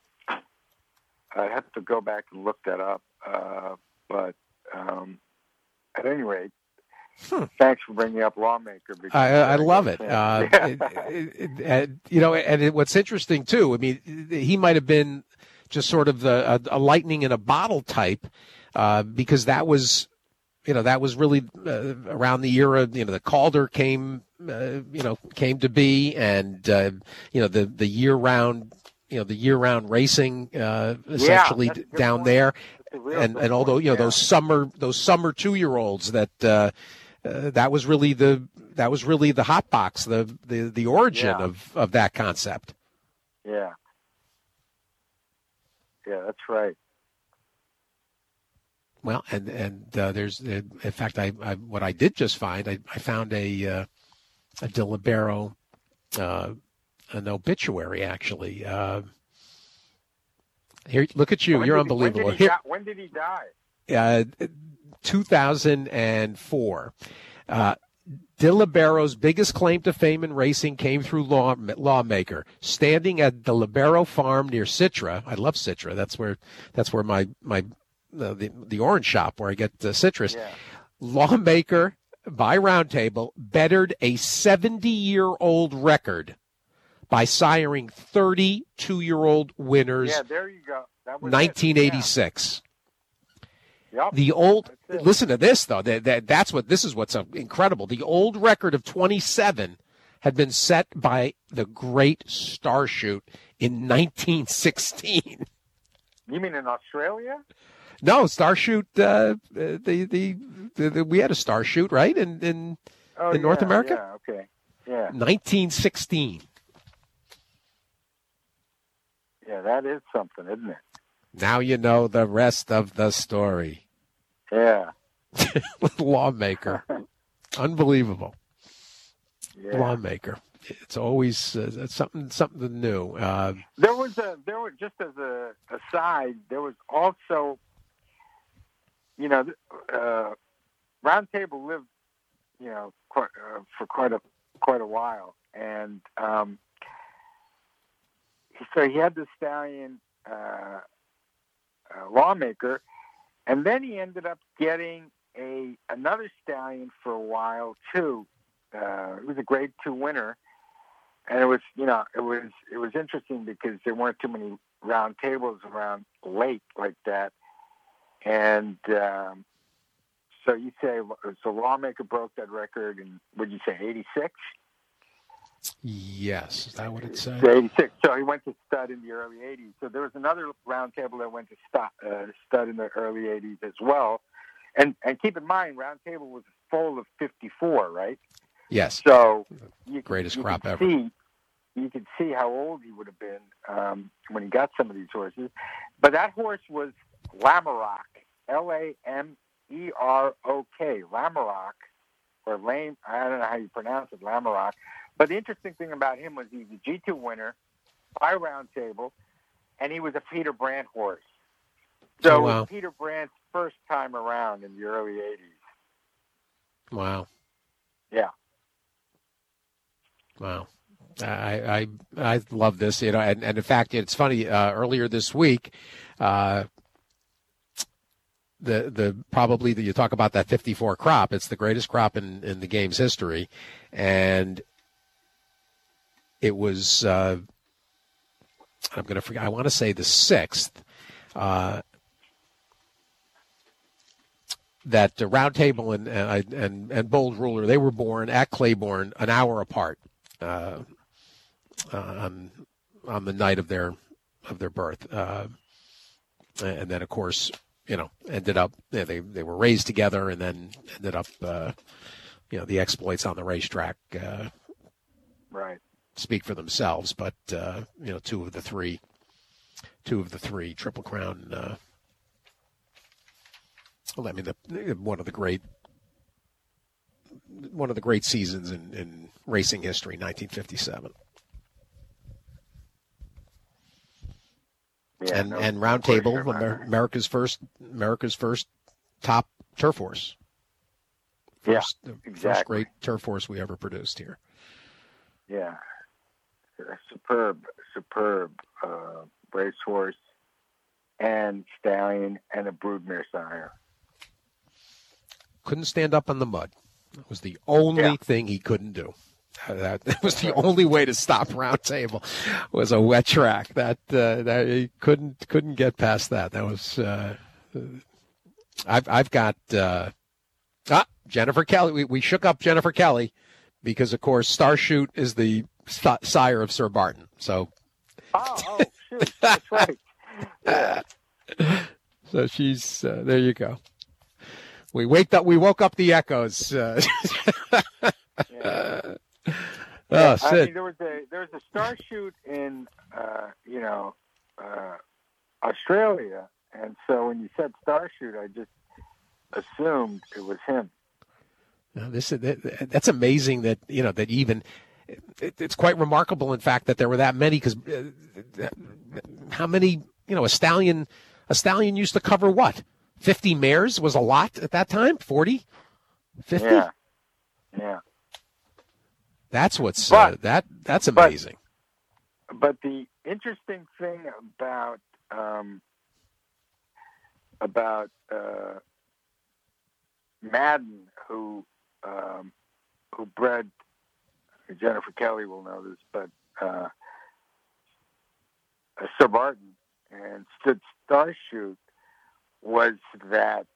I have to go back and look that up. Uh, but um, at any rate, hmm. thanks for bringing up Lawmaker. I, I love it. Uh, it, it, it. You know, and it, what's interesting, too, I mean, he might have been just sort of the, a, a lightning in a bottle type uh, because that was, you know, that was really uh, around the era, you know, the Calder came, uh, you know, came to be and, uh, you know, the, the year-round you know, the year-round racing, uh, essentially yeah, down point. there. And, and although, you know, yeah. those summer, those summer two-year-olds that, uh, uh, that was really the, that was really the hot box, the, the, the origin yeah. of, of that concept. Yeah. Yeah, that's right. Well, and, and, uh, there's, in fact, I, I, what I did just find, I, I found a, uh, a De Libero, uh, an obituary, actually. Uh, here, look at you. When You're did, unbelievable. When did, he die? when did he die? Uh, two thousand four. Uh, De Libero's biggest claim to fame in racing came through law, Lawmaker. Standing at the Libero farm near Citra. I love Citra. That's where that's where my my uh, the the orange shop where I get the citrus. Yeah. Lawmaker by Round Table bettered a seventy-year-old record by siring thirty-two-year-old winners. Yeah, there you go. That was nineteen eighty-six. Yeah. Yep. The old, listen to this though. That, that that's what this is. What's incredible. The old record of twenty-seven had been set by the great Starshoot in nineteen sixteen. You mean in Australia? No, Starshoot. Uh, the, the the the we had a Starshoot, right? In in oh, in yeah, North America. Yeah. Okay. Yeah. nineteen sixteen. Yeah, that is something, isn't it? Now you know the rest of the story. Yeah. Lawmaker. Unbelievable. Yeah. Lawmaker. It's always uh, something something new. Uh, there was a there was just as a aside, there was also, you know, uh, Round Table lived, you know, quite, uh, for quite a quite a while, and um, so he had the stallion uh, uh, Lawmaker, and then he ended up getting a another stallion for a while too. Uh, he was a Grade Two winner, and it was you know it was it was interesting because there weren't too many Round Tables around late like that, and um, So you say so? Lawmaker broke that record in, would you say, eighty-six? Yes, is that what it said? eighty-six. So he went to stud in the early eighties. So there was another roundtable that went to stud, uh, stud in the early eighties as well. And and keep in mind, roundtable was full of fifty-four, right? Yes. So you, greatest you crop could ever. See, you could see how old he would have been um, when he got some of these horses. But that horse was Lamourok, L A M E R O K, Lamourok, or Lame. I don't know how you pronounce it, Lamourok. But the interesting thing about him was he's a G two winner by roundtable, and he was a Peter Brandt horse. So oh, wow. it was Peter Brandt's first time around in the early eighties. Wow. Yeah. Wow. I, I I love this, you know, and, and in fact, it's funny. Uh, earlier this week, uh, the the probably that you talk about that fifty-four crop. It's the greatest crop in, in the game's history, and it was. Uh, I'm going to forget. I want to say the sixth. Uh, that uh, Roundtable and and and and Bold Ruler, they were born at Claiborne an hour apart. Uh, Uh, on on the night of their of their birth, uh, and then of course you know ended up yeah, they they were raised together, and then ended up uh, you know the exploits on the racetrack uh, right speak for themselves. But uh, you know two of the three two of the three Triple Crown. Uh, well, I mean the one of the great one of the great seasons in, in racing history, nineteen fifty-seven. Yeah, and no, and Roundtable, sure Amer- America's first America's first top turf horse. First, yeah, the exactly. First great turf horse we ever produced here. Yeah, a superb, superb uh, racehorse and stallion and a broodmare sire. Couldn't stand up on the mud. That was the only yeah. thing he couldn't do. That, that was the only way to stop Roundtable was a wet track. That uh, that he couldn't couldn't get past that. That was uh, I've I've got uh, ah Jennifer Kelly. We we shook up Jennifer Kelly because of course Starshoot is the sire of Sir Barton. So oh, oh shoot, that's right. Yeah. So she's uh, there. You go. We waked up. We woke up the echoes. Uh, yeah. Oh, yeah, Sid. I mean, there was a there was a star shoot in uh, you know uh, Australia, and so when you said star shoot, I just assumed it was him. Now, this is that, that's amazing that you know that even it, it's quite remarkable, in fact, that there were that many. Because uh, how many you know a stallion a stallion used to cover what fifty mares was a lot at that time. Forty, fifty. Yeah, yeah. That's what's but, uh, that that's amazing. But, but the interesting thing about um, about uh, Madden, who um, who bred Jennifer Kelly will know this, but uh, Sir Barton and stood Starshoot, was that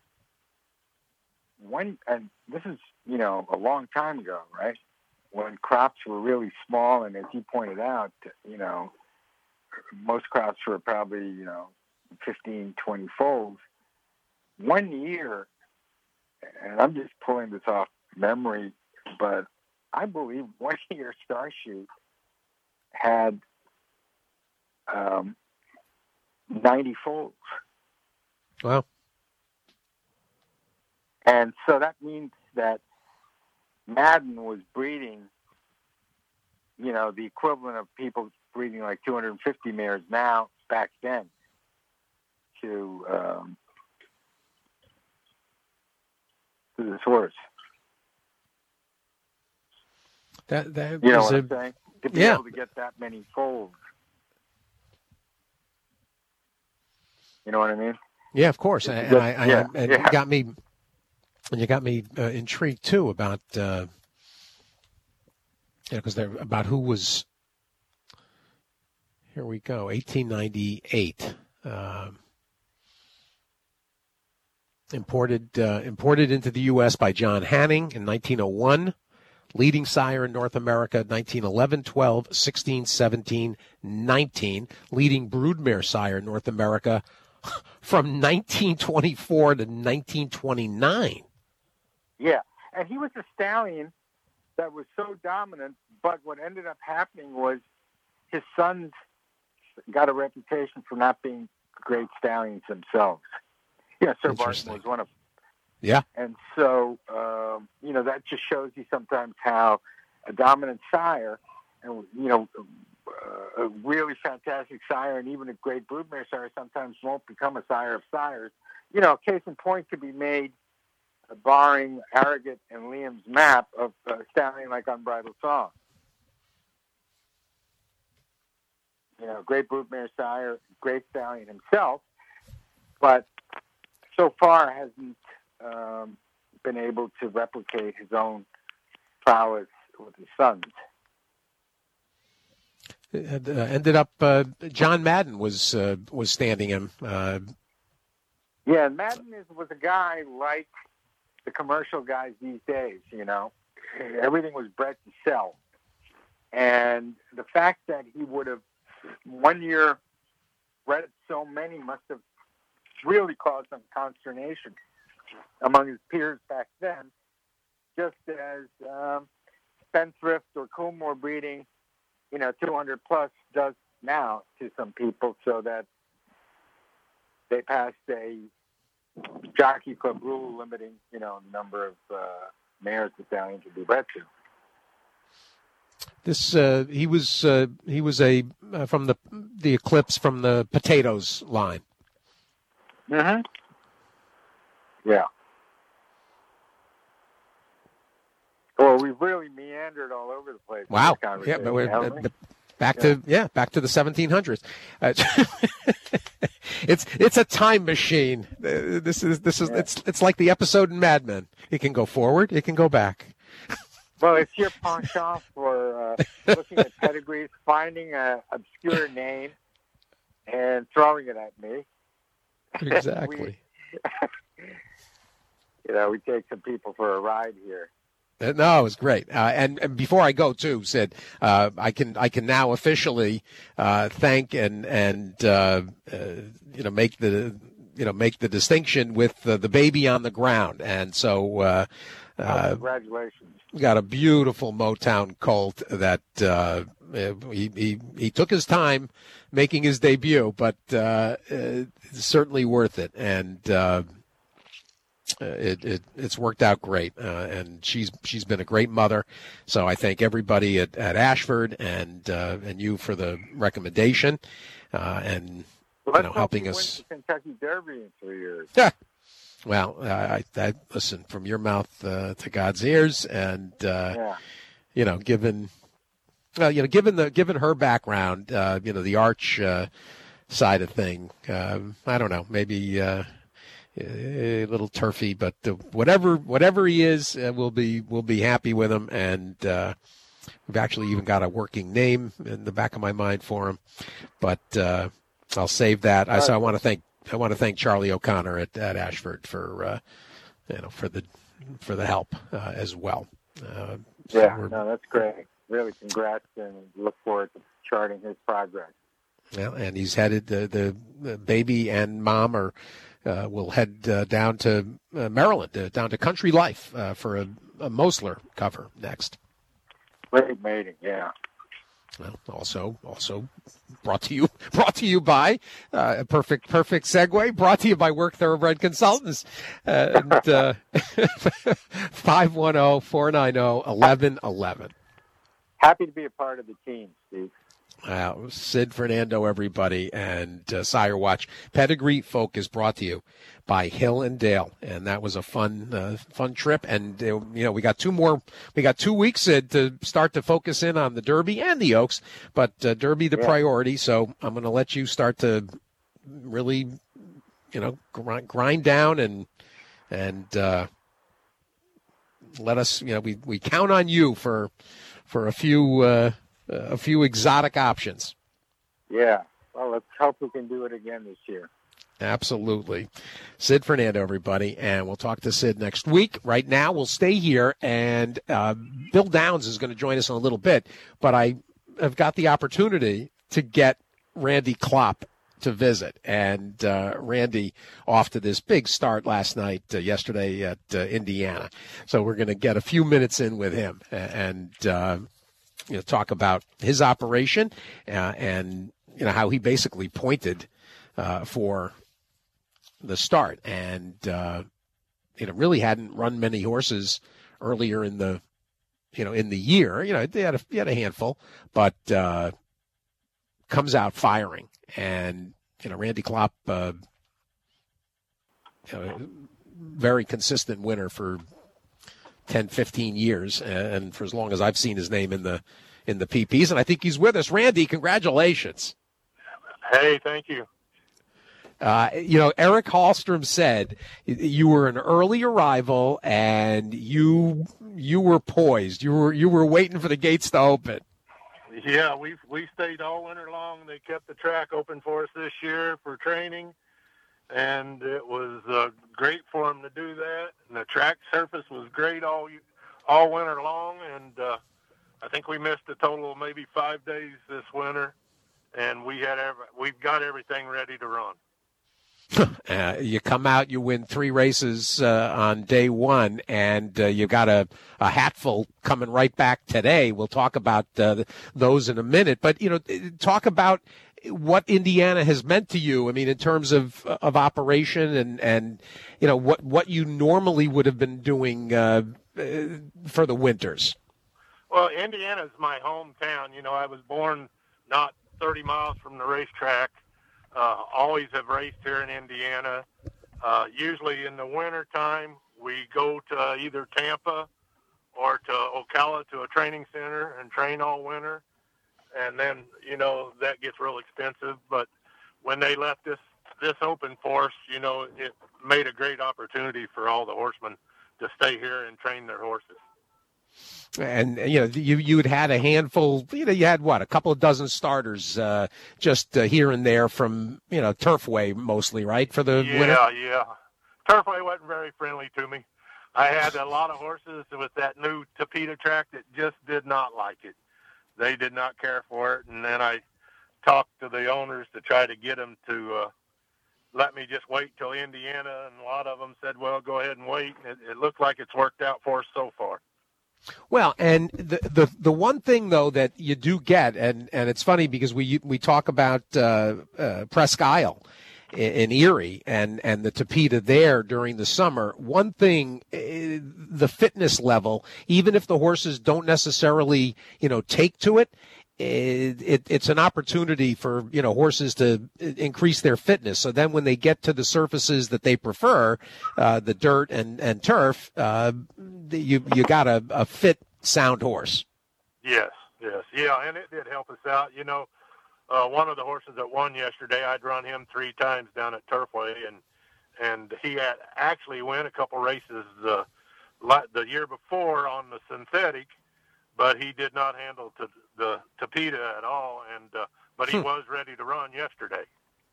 one, and this is you know a long time ago, right? When crops were really small, and as you pointed out, you know, most crops were probably, you know, fifteen, twenty foals. One year, and I'm just pulling this off memory, but I believe one year Starshoot had um, ninety foals. Wow. And so that means that Madden was breeding, you know, the equivalent of people breeding like two hundred fifty mares now, back then, to, um, to this horse. That, that you know was what a, I'm saying? To be yeah. able to get that many foals. You know what I mean? Yeah, of course. And, and I, I, yeah, and yeah. you got me, and you got me uh, intrigued too about, uh, you know, because they're about who was. Here we go, eighteen ninety-eight. Um, Imported uh, imported into the U S by John Hanning in nineteen oh one. Leading sire in North America, nineteen eleven, twelve, sixteen, seventeen, nineteen. Leading broodmare sire in North America from nineteen twenty-four to nineteen twenty-nine. Yeah, and he was a stallion that was so dominant, but what ended up happening was his sons got a reputation for not being great stallions themselves. Yeah, Sir Barton was one of them. Yeah. And so, um, you know, that just shows you sometimes how a dominant sire, and you know, uh, a really fantastic sire and even a great broodmare sire sometimes won't become a sire of sires. You know, case in point could be made, uh, barring Arrogant and Liam's map of uh, stallion like Unbridled Song. You know, great broodmare sire, great stallion himself, but so far hasn't um, been able to replicate his own prowess with his sons. It, uh, ended up, uh, John Madden was uh, was standing him. Uh, yeah, Madden is, was a guy like the commercial guys these days, you know. Everything was bred to sell. And the fact that he would have one year bred so many must have really caused some consternation among his peers back then, just as um, Spendthrift or Coolmore breeding, you know, two hundred plus does now to some people, so that they passed a jockey club rule limiting, you know, the number of uh, mares the stallion could be bred to. This uh, he was uh, he was a uh, from the the Eclipse from the Potatoes line. Mm-hmm. Yeah. Well, we've really meandered all over the place. Wow. Yeah, but we're uh, we? back yeah. to yeah, back to the seventeen hundreds. Uh, it's it's a time machine. Uh, this is this is yeah. it's it's like the episode in Mad Men. It can go forward, it can go back. Well, it's your penchant for uh, looking at pedigrees, finding an obscure name, and throwing it at me. Exactly. we, you know, we take some people for a ride here. Uh, no, it was great. Uh, and, and before I go, too, Sid, uh, I can I can now officially uh, thank and and uh, uh, you know make the you know make the distinction with uh, the baby on the ground, and so. Uh, oh, uh, congratulations. Got a beautiful Motown colt that uh, he, he he took his time making his debut, but uh, it's certainly worth it, and uh, it, it it's worked out great. Uh, and she's she's been a great mother, so I thank everybody at, at Ashford and uh, and you for the recommendation uh, and well, you know helping you us. Win the Kentucky Derby in three years. Yeah. Well, I, I listen from your mouth uh, to God's ears, and uh, yeah. you know, given, well, you know, given the given her background, uh, you know, the arch uh, side of thing, um, I don't know, maybe uh, a little turfy, but uh, whatever whatever he is, uh, we'll be we'll be happy with him, and uh, we've actually even got a working name in the back of my mind for him, but uh, I'll save that. I, so I want to thank. I want to thank Charlie O'Connor at, at Ashford for uh, you know for the for the help uh, as well. Uh, so yeah, no, that's great. Really, congrats, and look forward to charting his progress. Well, and he's headed the the, the baby and mom are uh, will head uh, down to uh, Maryland, uh, down to Country Life uh, for a, a Mosler cover next. Great mating, yeah. Well, also, also brought to you, brought to you by uh, a perfect, perfect segue. Brought to you by Work Thoroughbred Consultants, uh, and uh, five one zero, four nine zero, eleven eleven. Happy to be a part of the team, Steve. Uh, Sid Fernando, everybody, and uh, Sire Watch Pedigree Folk is brought to you by Hill and Dale, and that was a fun, uh, fun trip. And uh, you know, we got two more, we got two weeks uh, to start to focus in on the Derby and the Oaks, but uh, Derby the yeah. priority. So I'm going to let you start to really, you know, grind, grind down and and uh, let us, you know, we we count on you for for a few. Uh, a few exotic options. Yeah. Well, let's hope we can do it again this year. Absolutely. Sid Fernando, everybody, and we'll talk to Sid next week. Right now, we'll stay here, and uh, Bill Downs is going to join us in a little bit, but I have got the opportunity to get Randy Klopp to visit, and uh, Randy off to this big start last night, uh, yesterday at uh, Indiana. So we're going to get a few minutes in with him and uh, you know, talk about his operation uh, and you know how he basically pointed uh, for the start, and uh, you know really hadn't run many horses earlier in the you know in the year. You know they had a, he had a handful, but uh, comes out firing. And, you know, Randy Klopp, uh, you know, very consistent winner for ten, fifteen years, and for as long as I've seen his name in the in the P Ps. And I think he's with us. Randy, congratulations. Hey, thank you. Uh, you know, Eric Hallstrom said you were an early arrival, and you you were poised. You were you were waiting for the gates to open. Yeah, we we stayed all winter long. They kept the track open for us this year for training, and it was uh, great for them to do that. And the track surface was great all all winter long, and uh, I think we missed a total of maybe five days this winter, and we had every, we've got everything ready to run. Uh, you come out, you win three races uh, on day one, and uh, you've got a, a hatful coming right back today. We'll talk about uh, those in a minute. But, you know, talk about what Indiana has meant to you. I mean, in terms of of operation and, and you know, what, what you normally would have been doing uh, for the winters. Well, Indiana's my hometown. You know, I was born not thirty miles from the racetrack. Uh, always have raced here in Indiana. Uh, usually in the winter time, we go to either Tampa or to Ocala to a training center and train all winter. And then, you know, that gets real expensive. But when they left this, this open for us, you know, it made a great opportunity for all the horsemen to stay here and train their horses. And, you know, you you had had a handful, you know, you had, what, a couple of dozen starters uh, just uh, here and there from, you know, Turfway mostly, right, for the yeah, winter? Yeah, yeah. Turfway wasn't very friendly to me. I had a lot of horses with that new Tapeta track that just did not like it. They did not care for it. And then I talked to the owners to try to get them to uh, let me just wait till Indiana. And a lot of them said, well, go ahead and wait. And it, it looked like it's worked out for us so far. Well, and the, the the one thing though that you do get, and, and it's funny because we we talk about uh, uh, Presque Isle in, in Erie and, and the Tapeta there during the summer. One thing, uh, the fitness level, even if the horses don't necessarily you know take to it. It, it, it's an opportunity for, you know, horses to increase their fitness. So then when they get to the surfaces that they prefer, uh, the dirt and, and turf, uh, you, you got a, a fit, sound horse. Yes, yes. Yeah, and it did help us out. You know, uh, one of the horses that won yesterday, I'd run him three times down at Turfway, and, and he had actually won a couple races, uh, the year before on the synthetic, but he did not handle to the Tapeta at all, and uh, but he hmm. was ready to run yesterday.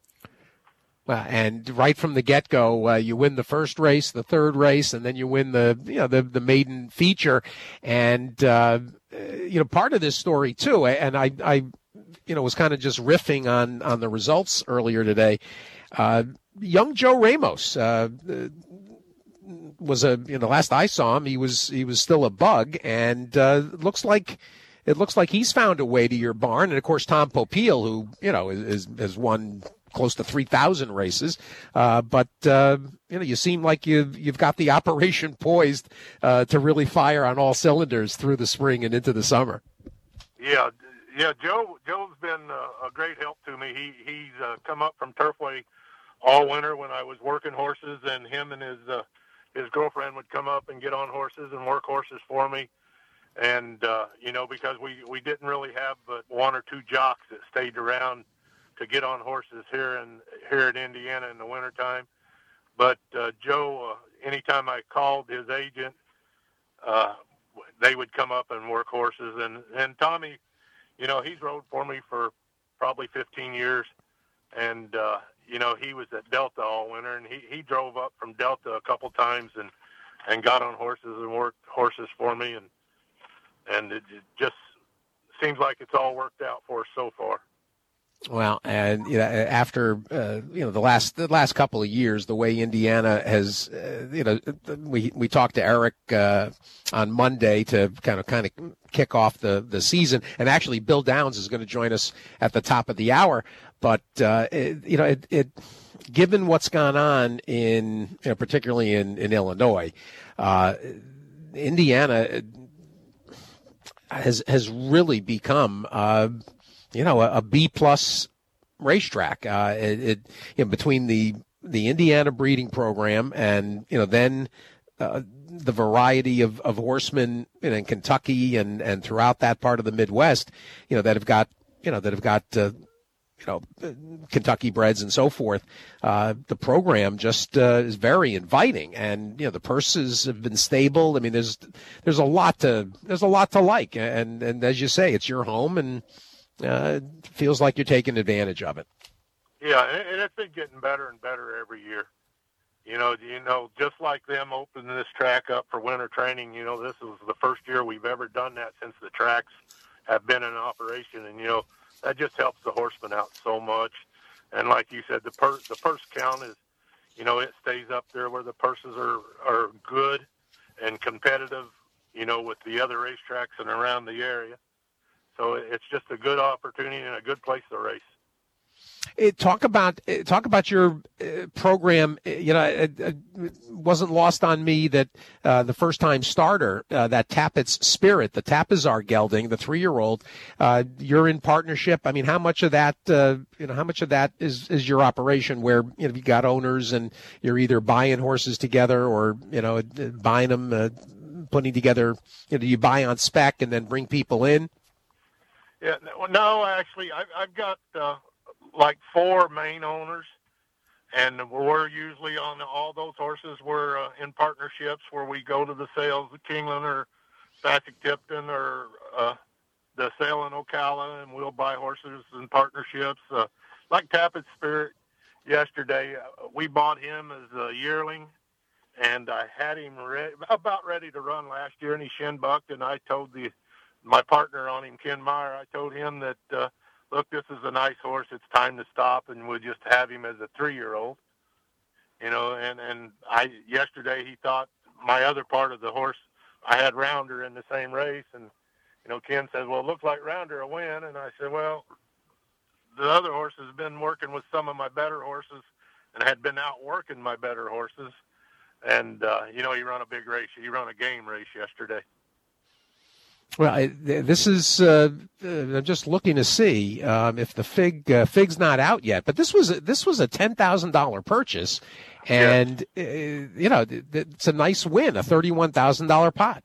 Well, and right from the get-go, uh, you win the first race, the third race, and then you win the you know the the maiden feature, and uh, you know part of this story too. And I I you know was kind of just riffing on on the results earlier today. Uh, young Joe Ramos. Uh, was a you know last I saw him he was he was still a bug, and uh looks like it looks like he's found a way to your barn. And of course Tom Popeil, who you know is, has won close to three thousand races, uh but uh you know you seem like you've you've got the operation poised uh to really fire on all cylinders through the spring and into the summer. Yeah, yeah. Joe Joe's been uh, a great help to me. He he's uh, come up from Turfway all winter when I was working horses, and him and his uh, his girlfriend would come up and get on horses and work horses for me. And, uh, you know, because we, we didn't really have but one or two jocks that stayed around to get on horses here in, here in Indiana in the wintertime. But uh, Joe, uh, anytime I called his agent, uh, they would come up and work horses. And, and Tommy, you know, he's rode for me for probably fifteen years. And, uh, you know, he was at Delta all winter, and he, he drove up from Delta a couple times and, and got on horses and worked horses for me. And, and it just seems like it's all worked out for us so far. Well, and you know, after uh, you know the last the last couple of years, the way Indiana has, uh, you know, we we talked to Eric uh, on Monday to kind of kind of kick off the the season, and actually Bill Downs is going to join us at the top of the hour. But uh, it, you know, it, it given what's gone on in, you know, particularly in in Illinois, uh, Indiana has has really become. Uh, You know, a, a B plus racetrack. Uh, it, it you know, between the the Indiana breeding program and you know then uh, the variety of, of horsemen you know, in Kentucky and, and throughout that part of the Midwest, you know that have got you know that have got uh, you know Kentucky breds and so forth. Uh, the program just uh, is very inviting, and you know the purses have been stable. I mean, there's there's a lot to there's a lot to like, and and as you say, it's your home and. Uh, it feels like you're taking advantage of it. Yeah, and it's been getting better and better every year. You know, you know, just like them opening this track up for winter training, you know, this is the first year we've ever done that since the tracks have been in operation. And, you know, that just helps the horsemen out so much. And like you said, the purse, the purse count is, you know, it stays up there where the purses are, are good and competitive, you know, with the other racetracks and around the area. So it's just a good opportunity and a good place to race. It, talk about talk about your uh, program. You know, it, it wasn't lost on me that uh, the first time starter, uh, that Tappett's Spirit, the Tapizar gelding, the three year old, uh, you're in partnership. I mean, how much of that, uh, you know, how much of that is is your operation where you know you got owners and you're either buying horses together or you know buying them, uh, putting together. You know, you buy on spec and then bring people in. Yeah, no, actually, I've, I've got uh, like four main owners, and we're usually on all those horses. We're uh, in partnerships where we go to the sales of Keeneland or Patrick-Tipton or uh, the sale in Ocala, and we'll buy horses in partnerships. Uh, like Tappett's Spirit yesterday, uh, we bought him as a yearling, and I had him re- about ready to run last year, and he shin bucked, and I told the my partner on him, Ken Meyer, I told him that, uh, look, this is a nice horse. It's time to stop, and we'll just have him as a three-year-old. You know, and, and I yesterday he thought my other part of the horse, I had Rounder in the same race, and, you know, Ken said, well, it looks like Rounder will win. And I said, well, the other horse has been working with some of my better horses and had been out working my better horses. And, uh, you know, he ran a big race. He ran a game race yesterday. Well, I, this is uh, uh, I'm just looking to see um, if the fig uh, fig's not out yet. But this was a, this was a ten thousand dollar purchase, and yeah. uh, you know it's a nice win, a thirty one thousand dollar pot.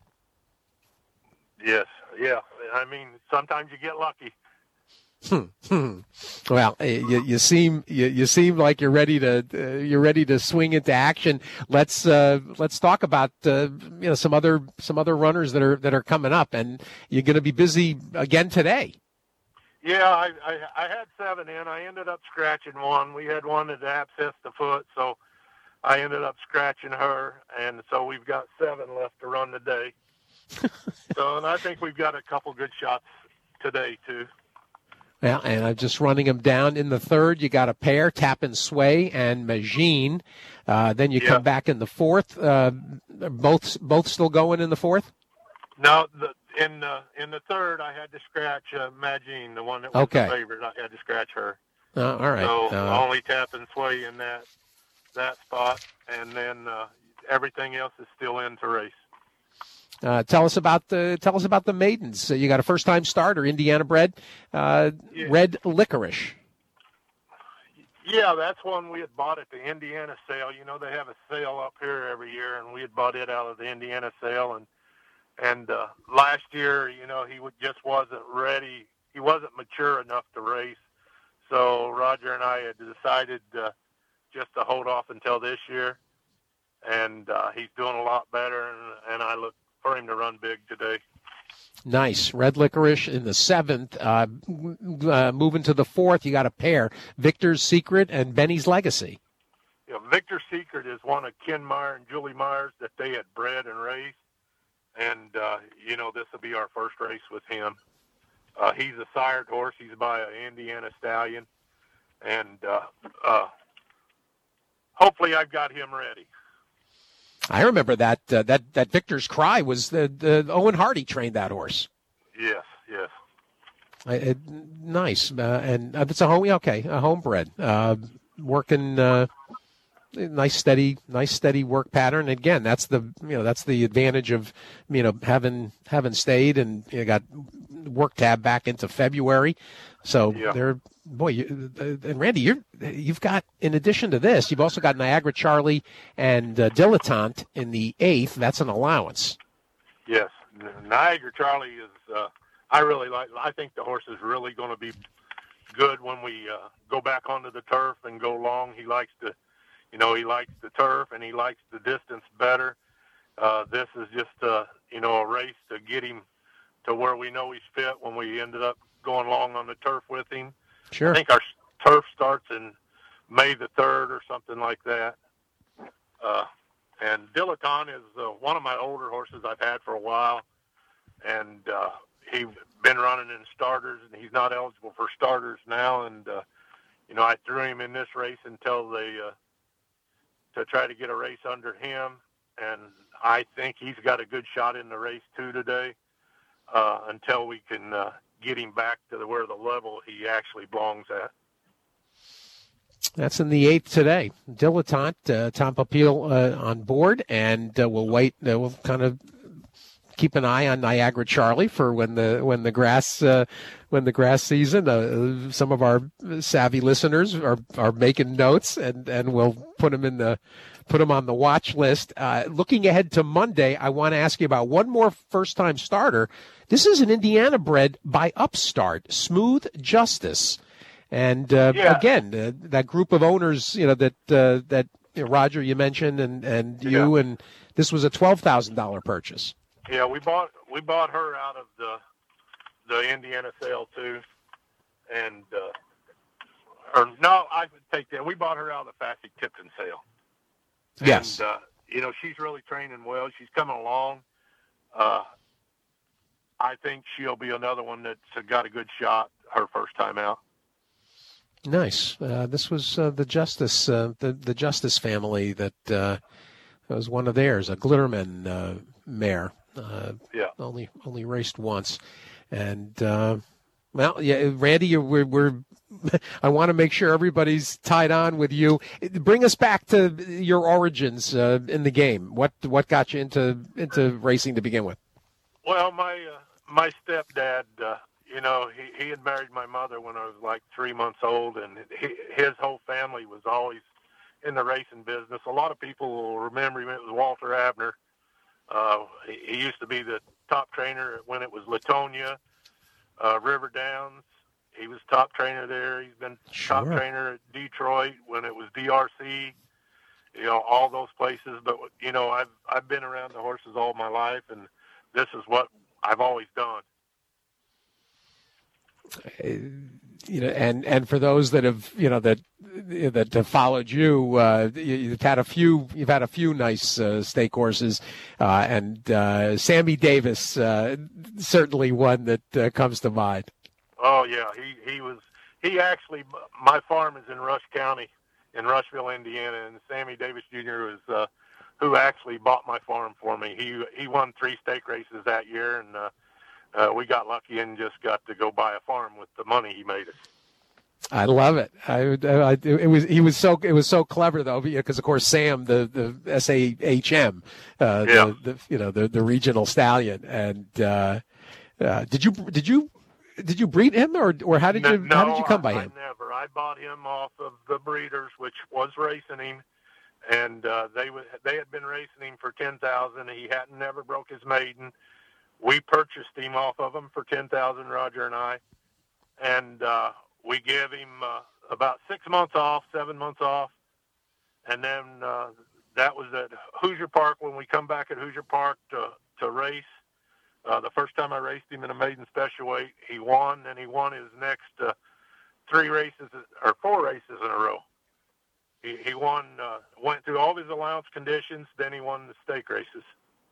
Yes, yeah. I mean, sometimes you get lucky. Hmm. Well, you, you seem you, you seem like you're ready to uh, you're ready to swing into action. Let's uh, let's talk about uh, you know some other some other runners that are that are coming up, and you're going to be busy again today. Yeah, I, I I had seven in. I ended up scratching one. We had one that abscessed the foot, so I ended up scratching her, and so we've got seven left to run today. So, and I think we've got a couple good shots today too. Yeah, and I'm just running them down. In the third, you got a pair, Tappan Sway and Magine. Uh, then you yeah. come back in the fourth. Uh, both both still going in the fourth? No, the, in the in the third, I had to scratch uh, Magine, the one that was okay. the favorite. I had to scratch her. Uh, all right. So uh, only Tappan Sway in that that spot, and then uh, everything else is still in to race. Uh, tell us about the tell us about the maidens. Uh, you got a first time starter, Indiana bred, uh, yeah. Red Licorice. Yeah, that's one we had bought at the Indiana sale. You know, they have a sale up here every year, and we had bought it out of the Indiana sale. And and uh, last year, you know, he would, just wasn't ready. He wasn't mature enough to race. So Roger and I had decided uh, just to hold off until this year. And uh, he's doing a lot better, and, and I look for him to run big today. Nice. Red Licorice in the seventh. Uh, uh, moving to the fourth, you got a pair, Victor's Secret and Benny's Legacy. Yeah, Victor's Secret is one of Ken Meyer and Julie Myers that they had bred and raised. And, uh, you know, this will be our first race with him. Uh, he's a sired horse. He's by an Indiana stallion. And uh, uh, hopefully I've got him ready. I remember that uh, that that Victor's Cry was the, the Owen Hardy trained that horse. Yes, yes. Uh, it, nice, uh, and uh, it's a home. Okay, a homebred, uh, working uh, nice steady, nice steady work pattern. Again, that's the you know that's the advantage of you know having having stayed and you know, got work tab back into February. So yeah. they're boy, you, uh, and Randy, you're you've got in addition to this, you've also got Niagara Charlie and uh, Dilettante in the eighth. That's an allowance. Yes, Niagara Charlie is. Uh, I really like. I think the horse is really going to be good when we uh, go back onto the turf and go long. He likes to, you know, he likes the turf and he likes the distance better. Uh, this is just uh, you know a race to get him to where we know he's fit when we ended up going long on the turf with him. Sure. I think our turf starts in May the third or something like that. Uh, and Dilettante is uh, one of my older horses I've had for a while. And uh, he's been running in starters, and he's not eligible for starters now. And, uh, you know, I threw him in this race until they, uh, to try to get a race under him. And I think he's got a good shot in the race, too, today, uh, until we can uh, get him back to the, where the level he actually belongs at. That's in the eighth today. Dilettante, uh, Tom Papil uh, on board, and uh, we'll wait. Uh, we'll kind of keep an eye on Niagara Charlie for when the when the grass uh, when the grass season. Uh, some of our savvy listeners are, are making notes, and, and we'll put them in the put them on the watch list. Uh, looking ahead to Monday, I want to ask you about one more first time starter. This is an Indiana bred by Upstart, Smooth Justice. And uh, yeah. again, uh, that group of owners, you know, that uh, that you know, Roger you mentioned, and, and you, yeah. and this was a twelve thousand dollar purchase. Yeah, we bought we bought her out of the the Indiana sale too, and uh, or no, I would take that. We bought her out of the Fassig Tipton sale. Yes, and, uh, you know she's really training well. She's coming along. Uh, I think she'll be another one that's got a good shot her first time out. Nice. Uh, this was uh, the Justice, uh, the the Justice family that uh, was one of theirs, a Glitterman uh, mare. Uh, yeah. Only only raced once, and uh, well, yeah, Randy, you're, we're we're. I want to make sure everybody's tied on with you. Bring us back to your origins uh, in the game. What what got you into into racing to begin with? Well, my uh, my stepdad. Uh, You know, he, he had married my mother when I was like three months old, and he, his whole family was always in the racing business. A lot of people will remember him. It was Walter Abner. Uh, he, he used to be the top trainer when it was Latonia, uh, River Downs. He was top trainer there. He's been Sure. top trainer at Detroit when it was D R C, you know, all those places. But, you know, I've, I've been around the horses all my life, and this is what I've always done. You know, and, and for those that have, you know, that that have followed you, uh, you've had a few, you've had a few nice uh, stake horses, uh, and uh, Sammy Davis, uh, certainly one that uh, comes to mind. Oh yeah, he he was he actually. My farm is in Rush County, in Rushville, Indiana, and Sammy Davis Junior was uh, who actually bought my farm for me. He he won three stake races that year, and. Uh, Uh, we got lucky and just got to go buy a farm with the money he made us. I love it. I, I it was he was so it was so clever though, because of course Sam, the the S A H M, uh, yeah. the, the you know the the regional stallion, and uh, uh, did you did you did you breed him or or how did you no, how did you come by I, him? I never. I bought him off of the breeders, which was racing him, and uh, they was they had been racing him for ten thousand. He hadn't never broke his maiden. We purchased him off of him for ten thousand, Roger and I, and uh, we gave him uh, about six months off, seven months off, and then uh, that was at Hoosier Park. When we come back at Hoosier Park to to race, Uh, the first time I raced him in a maiden special weight, he won, and he won his next uh, three races or four races in a row. He, he won, uh, went through all his allowance conditions, then he won the stake races.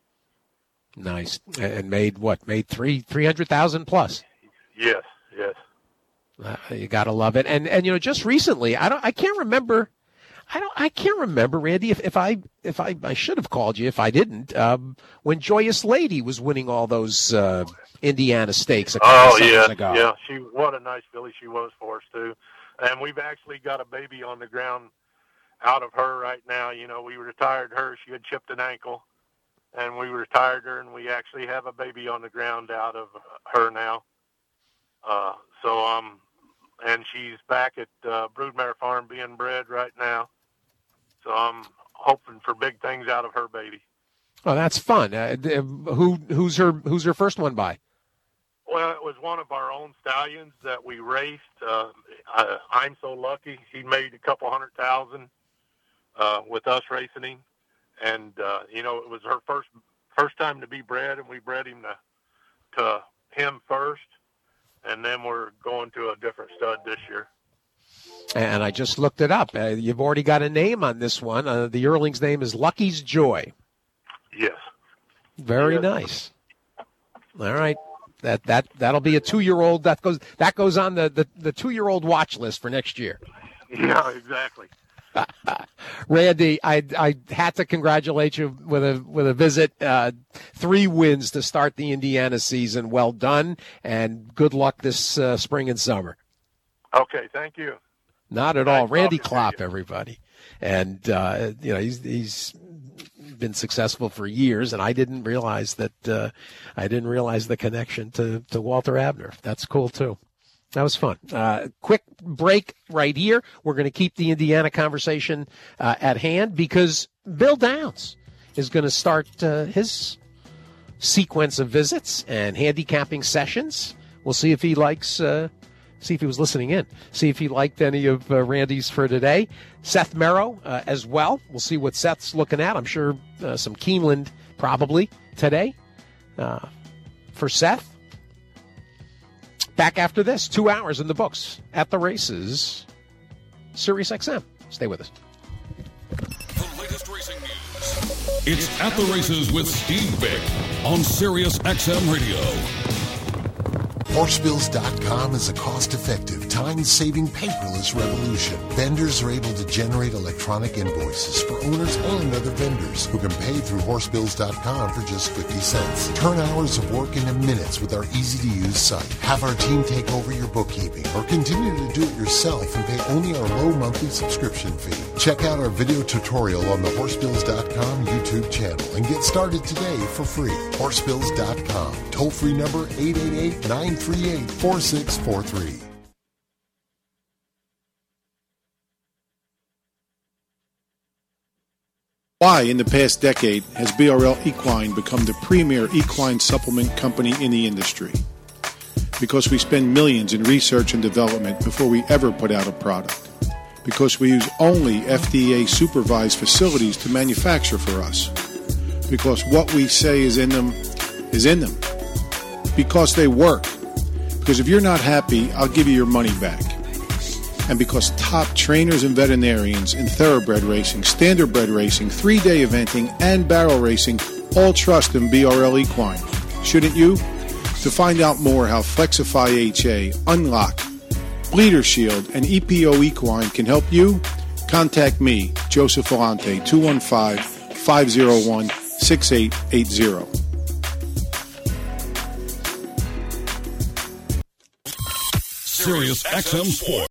Nice. And made what? Made three three hundred thousand plus. Yes, yes. Uh, you gotta love it. And and you know, just recently, I don't, I can't remember. I don't. I can't remember, Randy. If, if I if I I should have called you if I didn't. Um, when Joyous Lady was winning all those uh, Indiana stakes a couple oh, seconds yeah, ago. yeah. She what a nice filly she was for us too. And we've actually got a baby on the ground out of her right now. You know, we retired her. She had chipped an ankle, and we retired her, and we actually have a baby on the ground out of her now. Uh, so um, and she's back at uh, Broodmare Farm being bred right now. So I'm hoping for big things out of her baby. Oh, that's fun. Uh, who who's her who's her first one by? Well, it was one of our own stallions that we raced. Uh, I, I'm so lucky. He made a couple hundred thousand uh, with us racing him, and uh, you know, it was her first first time to be bred, and we bred him to to him first, and then we're going to a different stud this year. And I just looked it up. Uh, you've already got a name on this one. Uh, the yearling's name is Lucky's Joy. Yes. Very yes. nice. All right. That that that'll be a two-year-old. That goes that goes on the, the, the two-year-old watch list for next year. Yeah, exactly. Randy, I I had to congratulate you with a with a visit. Uh, three wins to start the Indiana season. Well done, and good luck this uh, spring and summer. Okay, thank you. Not at nice all. Randy talking Klopp, everybody. And, uh, you know, he's, he's been successful for years, and I didn't realize that, uh, I didn't realize the connection to, to Walter Abner. That's cool, too. That was fun. Uh, quick break right here. We're going to keep the Indiana conversation uh, at hand because Bill Downs is going to start uh, his sequence of visits and handicapping sessions. We'll see if he likes uh, – see if he was listening in, see if he liked any of uh, Randy's for today. Seth Merrow uh, as well. We'll see what Seth's looking at. I'm sure uh, some Keeneland probably today uh, for Seth. Back after this, two hours in the books at the races. Sirius X M. Stay with us. The latest racing news. It's At the Races with Steve Bick on Sirius X M Radio. Horsebills dot com is a cost-effective, time-saving, paperless revolution. Vendors are able to generate electronic invoices for owners and other vendors who can pay through Horsebills dot com for just fifty cents. Turn hours of work into minutes with our easy-to-use site. Have our team take over your bookkeeping or continue to do it yourself and pay only our low monthly subscription fee. Check out our video tutorial on the Horsebills dot com YouTube channel and get started today for free. Horsebills dot com. Toll-free number eight eight eight, nine three eight, four six four three. Why, in the past decade, has B R L Equine become the premier equine supplement company in the industry? Because we spend millions in research and development before we ever put out a product. Because we use only F D A-supervised facilities to manufacture for us. Because what we say is in them is in them. Because they work. Because if you're not happy, I'll give you your money back. And because top trainers and veterinarians in thoroughbred racing, standardbred racing, three-day eventing, and barrel racing all trust in B R L Equine. Shouldn't you? To find out more how Flexify H A, Unlock, Bleeder Shield, and E P O Equine can help you, contact me, Joseph Volante, two one five, five zero one, six eight eight zero. Sirius X M Sport.